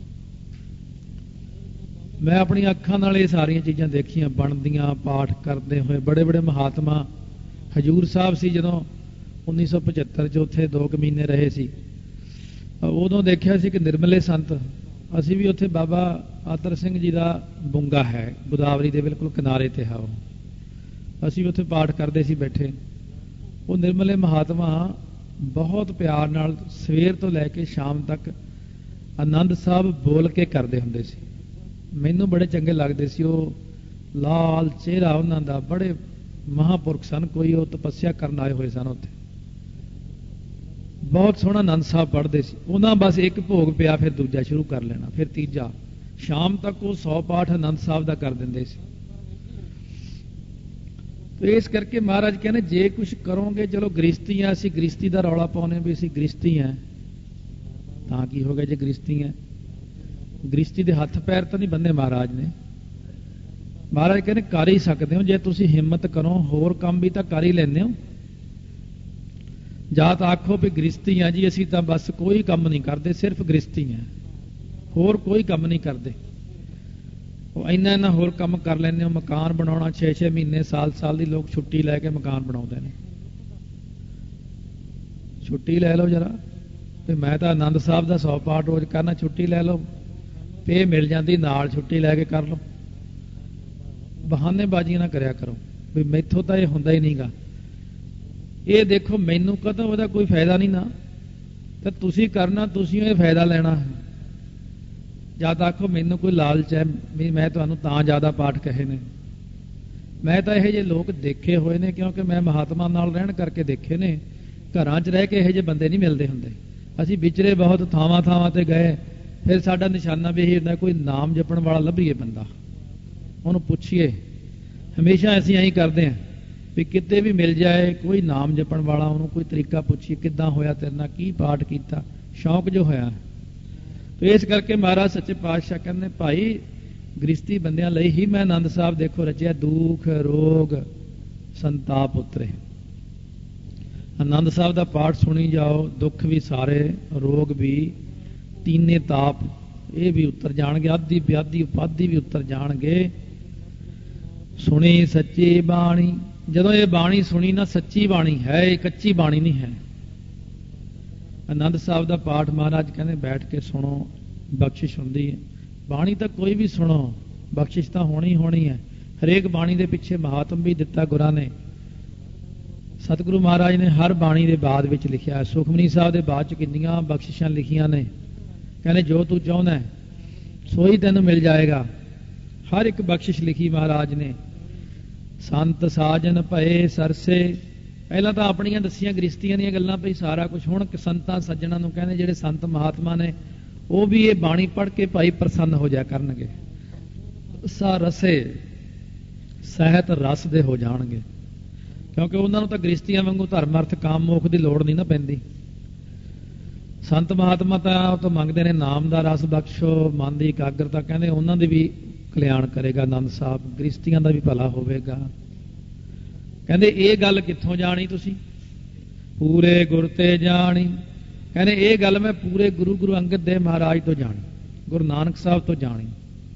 ਮੈਂ ਆਪਣੀਆਂ ਅੱਖਾਂ ਨਾਲ ਇਹ ਸਾਰੀਆਂ ਚੀਜ਼ਾਂ ਦੇਖੀਆਂ ਬਣਦੀਆਂ, ਪਾਠ ਕਰਦੇ ਹੋਏ। ਬੜੇ ਬੜੇ ਮਹਾਤਮਾ, ਹਜੂਰ ਸਾਹਿਬ ਸੀ ਜਦੋਂ ਉੱਨੀ ਸੌ ਪਝੱਤਰ 'ਚ ਉੱਥੇ ਦੋ ਕੁ ਮਹੀਨੇ ਰਹੇ ਸੀ, ਉਦੋਂ ਦੇਖਿਆ ਸੀ ਕਿ ਨਿਰਮਲੇ ਸੰਤ। ਅਸੀਂ ਵੀ ਉੱਥੇ ਬਾਬਾ ਆਤਰ ਸਿੰਘ ਜੀ ਦਾ ਬੁੰਗਾ ਹੈ, ਗੋਦਾਵਰੀ ਦੇ ਬਿਲਕੁਲ ਕਿਨਾਰੇ ਤੇ ਹੈ ਉਹ। ਅਸੀਂ ਉੱਥੇ ਪਾਠ ਕਰਦੇ ਸੀ ਬੈਠੇ। ਉਹ ਨਿਰਮਲੇ ਮਹਾਤਮਾ ਬਹੁਤ ਪਿਆਰ ਨਾਲ ਸਵੇਰ ਤੋਂ ਲੈ ਕੇ ਸ਼ਾਮ ਤੱਕ ਆਨੰਦ ਸਾਹਿਬ ਬੋਲ ਕੇ ਕਰਦੇ ਹੁੰਦੇ ਸੀ। ਮੈਨੂੰ ਬੜੇ ਚੰਗੇ ਲੱਗਦੇ ਸੀ। ਉਹ ਲਾਲ ਚਿਹਰਾ ਉਹਨਾਂ ਦਾ, ਬੜੇ ਮਹਾਂਪੁਰਖ ਸਨ, ਕੋਈ ਉਹ ਤਪੱਸਿਆ ਕਰਨ ਆਏ ਹੋਏ ਸਨ ਉੱਥੇ। ਬਹੁਤ ਸੋਹਣਾ ਆਨੰਦ ਸਾਹਿਬ ਪੜ੍ਹਦੇ ਸੀ। ਉਹਨਾਂ ਬਸ ਇੱਕ ਭੋਗ ਪਿਆ, ਫਿਰ ਦੂਜਾ ਸ਼ੁਰੂ ਕਰ ਲੈਣਾ, ਫਿਰ ਤੀਜਾ। ਸ਼ਾਮ ਤੱਕ ਉਹ ਸੌ ਪਾਠ ਆਨੰਦ ਸਾਹਿਬ ਦਾ ਕਰ ਦਿੰਦੇ ਸੀ। ਤੇ ਇਸ ਕਰਕੇ ਮਹਾਰਾਜ ਕਹਿੰਦੇ ਜੇ ਕੁਝ ਕਰੋਗੇ, ਚਲੋ ਗ੍ਰਸਤੀ ਆ, ਅਸੀਂ ਗ੍ਰਸਤੀ ਦਾ ਰੌਲਾ ਪਾਉਨੇ ਵੀ ਅਸੀਂ ਗ੍ਰਸਤੀ ਆ, ਤਾਂ ਕੀ ਹੋ ਗਿਆ ਜੇ ਗ੍ਰਸਤੀ ਆ? ਗ੍ਰਸਤੀ ਦੇ ਹੱਥ ਪੈਰ ਤਾਂ ਨਹੀਂ ਬੰਨੇ ਮਹਾਰਾਜ ਨੇ। ਮਹਾਰਾਜ ਕਹਿੰਦੇ ਕਰ ਹੀ ਸਕਦੇ ਹੋ ਜੇ ਤੁਸੀਂ ਹਿੰਮਤ ਕਰੋ, ਹੋਰ ਕੰਮ ਵੀ ਤਾਂ ਕਰ ਹੀ ਲੈਂਦੇ ਹੋ। ਜਾਂ ਤਾਂ ਆਖੋ ਵੀ ਗ੍ਰਸਤੀ ਆ ਜੀ, ਅਸੀਂ ਤਾਂ ਬਸ ਕੋਈ ਕੰਮ ਨਹੀਂ ਕਰਦੇ, ਸਿਰਫ ਗ੍ਰਸਤੀ ਆ, ਹੋਰ ਕੋਈ ਕੰਮ ਨਹੀਂ ਕਰਦੇ। ਉਹ ਇੰਨਾ ਇੰਨਾ ਹੋਰ ਕੰਮ ਕਰ ਲੈਂਦੇ ਹੋ। ਮਕਾਨ ਬਣਾਉਣਾ ਛੇ ਛੇ ਮਹੀਨੇ ਸਾਲ ਸਾਲ ਦੀ ਲੋਕ ਛੁੱਟੀ ਲੈ ਕੇ ਮਕਾਨ ਬਣਾਉਂਦੇ ਨੇ। ਛੁੱਟੀ ਲੈ ਲਓ ਜਰਾ, ਤੇ ਮੈਂ ਤਾਂ ਆਨੰਦ ਸਾਹਿਬ ਦਾ ਸੌ ਪਾਠ ਰੋਜ਼ ਕਰਨਾ, ਛੁੱਟੀ ਲੈ ਲਓ, ਤੇ ਮਿਲ ਜਾਂਦੀ ਨਾਲ, ਛੁੱਟੀ ਲੈ ਕੇ ਕਰ ਲਓ। ਬਹਾਨੇਬਾਜ਼ੀਆਂ ਨਾ ਕਰਿਆ ਕਰੋ ਵੀ ਮੈਥੋਂ ਤਾਂ ਇਹ ਹੁੰਦਾ ਹੀ ਨਹੀਂਗਾ। ਇਹ ਦੇਖੋ ਮੈਨੂੰ ਕਦੋਂ ਉਹਦਾ ਕੋਈ ਫਾਇਦਾ ਨਹੀਂ ਨਾ, ਤੇ ਤੁਸੀਂ ਕਰਨਾ, ਤੁਸੀਂ ਇਹ ਫਾਇਦਾ ਲੈਣਾ ਹੈ। ਜਦ ਆਖੋ ਮੈਨੂੰ ਕੋਈ ਲਾਲਚ ਹੈ ਵੀ ਮੈਂ ਤੁਹਾਨੂੰ ਤਾਂ ਜ਼ਿਆਦਾ ਪਾਠ ਕਹੇ ਨੇ। ਮੈਂ ਤਾਂ ਇਹੋ ਜਿਹੇ ਲੋਕ ਦੇਖੇ ਹੋਏ ਨੇ, ਕਿਉਂਕਿ ਮੈਂ ਮਹਾਤਮਾ ਨਾਲ ਰਹਿਣ ਕਰਕੇ ਦੇਖੇ ਨੇ। ਘਰਾਂ 'ਚ ਰਹਿ ਕੇ ਇਹੋ ਜਿਹੇ ਬੰਦੇ ਨਹੀਂ ਮਿਲਦੇ ਹੁੰਦੇ। ਅਸੀਂ ਵਿਚਰੇ ਬਹੁਤ ਥਾਵਾਂ ਥਾਵਾਂ ਤੇ ਗਏ, ਫਿਰ ਸਾਡਾ ਨਿਸ਼ਾਨਾ ਵੀ ਇਹ ਹੁੰਦਾ ਕੋਈ ਨਾਮ ਜਪਣ ਵਾਲਾ ਲੱਭੀਏ ਬੰਦਾ, ਉਹਨੂੰ ਪੁੱਛੀਏ। ਹਮੇਸ਼ਾ ਅਸੀਂ ਐਂ ਕਰਦੇ ਹਾਂ ਵੀ ਕਿਤੇ ਵੀ ਮਿਲ ਜਾਏ ਕੋਈ ਨਾਮ ਜਪਣ ਵਾਲਾ, ਉਹਨੂੰ ਕੋਈ ਤਰੀਕਾ ਪੁੱਛੀਏ, ਕਿੱਦਾਂ ਹੋਇਆ ਤੇਰੇ ਨਾਲ, ਕੀ ਪਾਠ ਕੀਤਾ, ਸ਼ੌਂਕ ਜੋ ਹੋਇਆ। ਤੇ ਇਸ ਕਰਕੇ ਮਹਾਰਾਜ ਸੱਚੇ ਪਾਤਸ਼ਾਹ ਕਹਿੰਦੇ ਭਾਈ ਗ੍ਰਸਤੀ ਬੰਦਿਆਂ ਲਈ ਹੀ ਮੈਂ ਆਨੰਦ ਸਾਹਿਬ ਦੇਖੋ ਰਚਿਆ। ਦੁੱਖ ਰੋਗ ਸੰਤਾਪ ਉਤਰੇ। ਆਨੰਦ ਸਾਹਿਬ ਦਾ ਪਾਠ ਸੁਣੀ ਜਾਓ, ਦੁੱਖ ਵੀ ਸਾਰੇ, ਰੋਗ ਵੀ, ਤੀਨੇ ਤਾਪ ਇਹ ਵੀ ਉਤਰ ਜਾਣਗੇ, ਆਦੀ ਵਿਆਦੀ ਉਪਾਦੀ ਵੀ ਉਤਰ ਜਾਣਗੇ। ਸੁਣੀ ਸੱਚੀ ਬਾਣੀ, ਜਦੋਂ ਇਹ ਬਾਣੀ ਸੁਣੀ ਨਾ, ਸੱਚੀ ਬਾਣੀ ਹੈ, ਇਹ ਕੱਚੀ ਬਾਣੀ ਨਹੀਂ ਹੈ। ਆਨੰਦ ਸਾਹਿਬ ਦਾ ਪਾਠ ਮਹਾਰਾਜ ਕਹਿੰਦੇ ਬੈਠ ਕੇ ਸੁਣੋ, ਬਖਸ਼ਿਸ਼ ਹੁੰਦੀ ਹੈ। ਬਾਣੀ ਤਾਂ ਕੋਈ ਵੀ ਸੁਣੋ, ਬਖਸ਼ਿਸ਼ ਤਾਂ ਹੋਣੀ ਹੋਣੀ ਹੈ। ਹਰੇਕ ਬਾਣੀ ਦੇ ਪਿੱਛੇ ਮਹਾਤਮ ਵੀ ਦਿੱਤਾ ਗੁਰਾਂ ਨੇ। ਸਤਿਗੁਰੂ ਮਹਾਰਾਜ ਨੇ ਹਰ ਬਾਣੀ ਦੇ ਬਾਅਦ ਵਿੱਚ ਲਿਖਿਆ। ਸੁਖਮਨੀ ਸਾਹਿਬ ਦੇ ਬਾਅਦ ਚ ਕਿੰਨੀਆਂ ਬਖਸ਼ਿਸ਼ਾਂ ਲਿਖੀਆਂ ਨੇ। ਕਹਿੰਦੇ ਜੋ ਤੂੰ ਚਾਹੁੰਦਾ ਸੋਈ ਤੈਨੂੰ ਮਿਲ ਜਾਏਗਾ। ਹਰ ਇੱਕ ਬਖਸ਼ਿਸ਼ ਲਿਖੀ ਮਹਾਰਾਜ ਨੇ। ਸੰਤ ਸਾਜਨ ਭਏ ਸਰਸੇ, ਪਹਿਲਾਂ ਤਾਂ ਆਪਣੀਆਂ ਦੱਸੀਆਂ ਗ੍ਰਸਤੀਆਂ ਦੀਆਂ ਗੱਲਾਂ ਪਈ ਸਾਰਾ ਕੁਝ। ਹੁਣ ਸੰਤਾਂ ਸੱਜਣਾਂ ਨੂੰ ਕਹਿੰਦੇ ਜਿਹੜੇ ਸੰਤ ਮਹਾਤਮਾ ਨੇ ਉਹ ਵੀ ਇਹ ਬਾਣੀ ਪੜ੍ਹ ਕੇ ਭਾਈ ਪ੍ਰਸੰਨ ਹੋ ਜਾ ਕਰਨਗੇ। ਸਾ ਰਸੇ, ਸਹਿਤ ਰਸ ਦੇ ਹੋ ਜਾਣਗੇ, ਕਿਉਂਕਿ ਉਹਨਾਂ ਨੂੰ ਤਾਂ ਗ੍ਰਸਤੀਆਂ ਵਾਂਗੂ ਧਰਮ ਅਰਥ ਕਾਮ ਮੋਖ ਦੀ ਲੋੜ ਨਹੀਂ ਨਾ ਪੈਂਦੀ। ਸੰਤ ਮਹਾਤਮਾ ਤਾਂ ਉਹ ਤਾਂ ਮੰਗਦੇ ਨੇ ਨਾਮ ਦਾ ਰਸ ਬਖਸ਼ੋ, ਮਨ ਦੀ ਇਕਾਗਰਤਾ। ਕਹਿੰਦੇ ਉਹਨਾਂ ਦੀ ਵੀ ਕਲਿਆਣ ਕਰੇਗਾ ਆਨੰਦ ਸਾਹਿਬ, ਗ੍ਰਸਤੀਆਂ ਦਾ ਵੀ ਭਲਾ ਹੋਵੇਗਾ। ਕਹਿੰਦੇ ਇਹ ਗੱਲ ਕਿੱਥੋਂ ਜਾਣੀ ਤੁਸੀਂ? ਪੂਰੇ ਗੁਰ ਤੇ ਜਾਣੀ। ਕਹਿੰਦੇ ਇਹ ਗੱਲ ਮੈਂ ਪੂਰੇ ਗੁਰੂ ਗੁਰੂ ਅੰਗਦ ਦੇਵ ਮਹਾਰਾਜ ਤੋਂ ਜਾਣੀ, ਗੁਰੂ ਨਾਨਕ ਸਾਹਿਬ ਤੋਂ ਜਾਣੀ।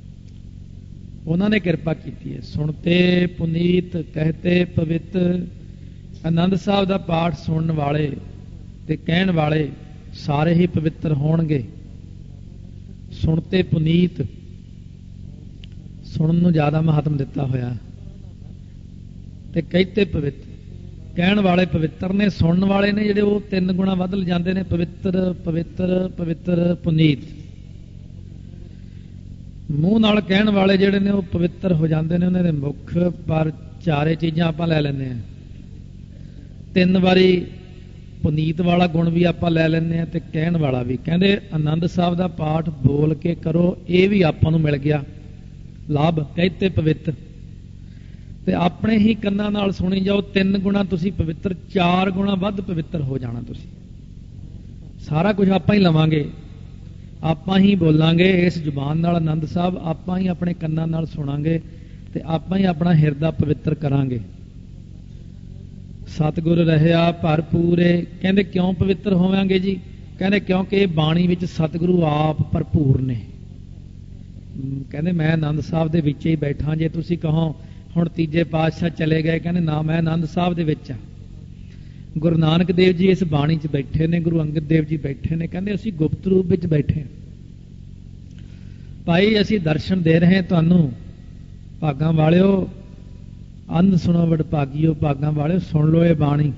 ਉਹਨਾਂ ਨੇ ਕਿਰਪਾ ਕੀਤੀ ਹੈ। ਸੁਣਤੇ ਪੁਨੀਤ ਕਹਤੇ ਪਵਿੱਤ। ਆਨੰਦ ਸਾਹਿਬ ਦਾ ਪਾਠ ਸੁਣਨ ਵਾਲੇ ਤੇ ਕਹਿਣ ਵਾਲੇ ਸਾਰੇ ਹੀ ਪਵਿੱਤਰ ਹੋਣਗੇ। ਸੁਣਤੇ ਪੁਨੀਤ, ਸੁਣਨ ਨੂੰ ਜ਼ਿਆਦਾ ਮਹੱਤਵ ਦਿੱਤਾ ਹੋਇਆ, ਤੇ ਕਹਤੇ ਪਵਿੱਤ, ਕਹਿਣ ਵਾਲੇ ਪਵਿੱਤਰ ਨੇ, ਸੁਣਨ ਵਾਲੇ ਨੇ ਜਿਹੜੇ ਉਹ ਤਿੰਨ ਗੁਣਾ ਵੱਧ ਜਾਂਦੇ ਨੇ। ਪਵਿੱਤਰ ਪਵਿੱਤਰ ਪਵਿੱਤਰ ਪੁਨੀਤ। ਮੂੰਹ ਨਾਲ ਕਹਿਣ ਵਾਲੇ ਜਿਹੜੇ ਨੇ ਉਹ ਪਵਿੱਤਰ ਹੋ ਜਾਂਦੇ ਨੇ, ਉਹਨਾਂ ਦੇ ਮੁਖ ਪਰ ਚਾਰੇ ਚੀਜ਼ਾਂ ਆਪਾਂ ਲੈ ਲੈਂਦੇ ਹਾਂ। ਤਿੰਨ ਵਾਰੀ ਪੁਨੀਤ ਵਾਲਾ ਗੁਣ ਵੀ ਆਪਾਂ ਲੈ ਲੈਂਦੇ ਆ ਤੇ ਕਹਿਣ ਵਾਲਾ ਵੀ। ਕਹਿੰਦੇ ਆਨੰਦ ਸਾਹਿਬ ਦਾ ਪਾਠ ਬੋਲ ਕੇ ਕਰੋ, ਇਹ ਵੀ ਆਪਾਂ ਨੂੰ ਮਿਲ ਗਿਆ ਲਾਭ। ਕਹਿਤੇ ਪਵਿੱਤ ਤੇ ਆਪਣੇ ਹੀ ਕੰਨਾਂ ਨਾਲ ਸੁਣੀ ਜਾਓ, ਤਿੰਨ ਗੁਣਾ ਤੁਸੀਂ ਪਵਿੱਤਰ, ਚਾਰ ਗੁਣਾ ਵੱਧ ਪਵਿੱਤਰ ਹੋ ਜਾਣਾ ਤੁਸੀਂ। ਸਾਰਾ ਕੁਝ ਆਪਾਂ ਹੀ ਲਵਾਂਗੇ, ਆਪਾਂ ਹੀ ਬੋਲਾਂਗੇ ਇਸ ਜ਼ੁਬਾਨ ਨਾਲ ਆਨੰਦ ਸਾਹਿਬ, ਆਪਾਂ ਹੀ ਆਪਣੇ ਕੰਨਾਂ ਨਾਲ ਸੁਣਾਂਗੇ ਤੇ ਆਪਾਂ ਹੀ ਆਪਣਾ ਹਿਰਦਾ ਪਵਿੱਤਰ ਕਰਾਂਗੇ। ਸਤਿਗੁਰ ਰਹਿਆ ਭਰਪੂਰੇ। ਕਹਿੰਦੇ ਕਿਉਂ ਪਵਿੱਤਰ ਹੋਵਾਂਗੇ ਜੀ? ਕਹਿੰਦੇ ਕਿਉਂਕਿ ਇਹ ਬਾਣੀ ਵਿੱਚ ਸਤਿਗੁਰੂ ਆਪ ਭਰਪੂਰ ਨੇ। ਕਹਿੰਦੇ ਮੈਂ ਆਨੰਦ ਸਾਹਿਬ ਦੇ ਵਿੱਚ ਹੀ ਬੈਠਾ। ਜੇ ਤੁਸੀਂ ਕਹੋ ਹੁਣ ਤੀਜੇ ਪਾਤਸ਼ਾਹ ਚਲੇ ਗਏ, ਕਹਿੰਦੇ ਨਾ, ਮੈਂ ਆਨੰਦ ਸਾਹਿਬ ਦੇ ਵਿੱਚ ਆ। ਗੁਰੂ ਨਾਨਕ ਦੇਵ ਜੀ ਇਸ ਬਾਣੀ 'ਚ ਬੈਠੇ ਨੇ, ਗੁਰੂ ਅੰਗਦ ਦੇਵ ਜੀ ਬੈਠੇ ਨੇ। ਕਹਿੰਦੇ ਅਸੀਂ ਗੁਪਤ ਰੂਪ ਵਿੱਚ ਬੈਠੇ ਭਾਈ, ਅਸੀਂ ਦਰਸ਼ਨ ਦੇ ਰਹੇ ਤੁਹਾਨੂੰ। ਭਾਗਾਂ ਵਾਲਿਓ ਅੰਨ ਸੁਣੋ ਵਡਭਾਗੀਓ, ਭਾਗਾਂ ਵਾਲਿਓ ਸੁਣ ਲਓ ਇਹ ਬਾਣੀ,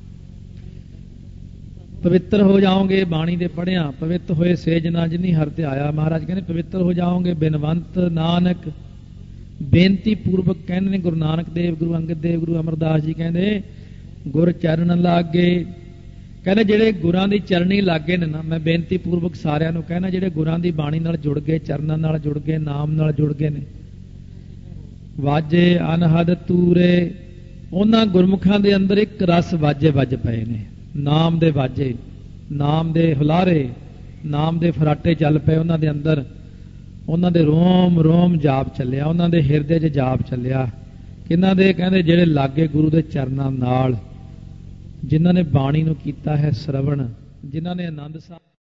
ਪਵਿੱਤਰ ਹੋ ਜਾਓਗੇ। ਬਾਣੀ ਦੇ ਪੜ੍ਹਿਆ ਪਵਿੱਤ ਹੋਏ ਸੇਜ ਨਾ ਜਿਨੀ ਹਰਿ ਧਿਆਇਆ। ਮਹਾਰਾਜ ਕਹਿੰਦੇ ਪਵਿੱਤਰ ਹੋ ਜਾਓਗੇ। ਬਿਨਵੰਤ ਨਾਨਕ ਬੇਨਤੀ ਪੂਰਵਕ ਕਹਿੰਦੇ ਨੇ ਗੁਰੂ ਨਾਨਕ ਦੇਵ, ਗੁਰੂ ਅੰਗਦ ਦੇਵ, ਗੁਰੂ ਅਮਰਦਾਸ ਜੀ ਕਹਿੰਦੇ ਗੁਰ ਚਰਨ ਲਾਗੇ। ਕਹਿੰਦੇ ਜਿਹੜੇ ਗੁਰਾਂ ਦੀ ਚਰਨੀ ਲਾਗੇ ਨੇ ਨਾ, ਮੈਂ ਬੇਨਤੀ ਪੂਰਵਕ ਸਾਰਿਆਂ ਨੂੰ ਕਹਿਣਾ, ਜਿਹੜੇ ਗੁਰਾਂ ਦੀ ਬਾਣੀ ਨਾਲ ਜੁੜ ਗਏ, ਚਰਨਾਂ ਨਾਲ ਜੁੜ ਗਏ, ਨਾਮ ਨਾਲ ਜੁੜ ਗਏ ਨੇ, ਵਾਜੇ ਅਨਹਦ ਤੂਰੇ, ਉਹਨਾਂ ਗੁਰਮੁਖਾਂ ਦੇ ਅੰਦਰ ਇੱਕ ਰਸ ਵਾਜੇ ਵੱਜ ਪਏ ਨੇ। ਨਾਮ ਦੇ ਵਾਜੇ, ਨਾਮ ਦੇ ਹੁਲਾਰੇ, ਨਾਮ ਦੇ ਫਰਾਟੇ ਚੱਲ ਪਏ ਉਹਨਾਂ ਦੇ ਅੰਦਰ। ਉਹਨਾਂ ਦੇ ਰੋਮ ਰੋਮ ਜਾਪ ਚੱਲਿਆ, ਉਹਨਾਂ ਦੇ ਹਿਰਦੇ 'ਚ ਜਾਪ ਚੱਲਿਆ। ਕਿਹਨਾਂ ਦੇ? ਕਹਿੰਦੇ ਜਿਹੜੇ ਲਾਗੇ ਗੁਰੂ ਦੇ ਚਰਨਾਂ ਨਾਲ, ਜਿਨ੍ਹਾਂ ਨੇ ਬਾਣੀ ਨੂੰ ਕੀਤਾ ਹੈ ਸ਼ਰਵਣ, ਜਿਨ੍ਹਾਂ ਨੇ ਆਨੰਦ ਸਾਹਿਬ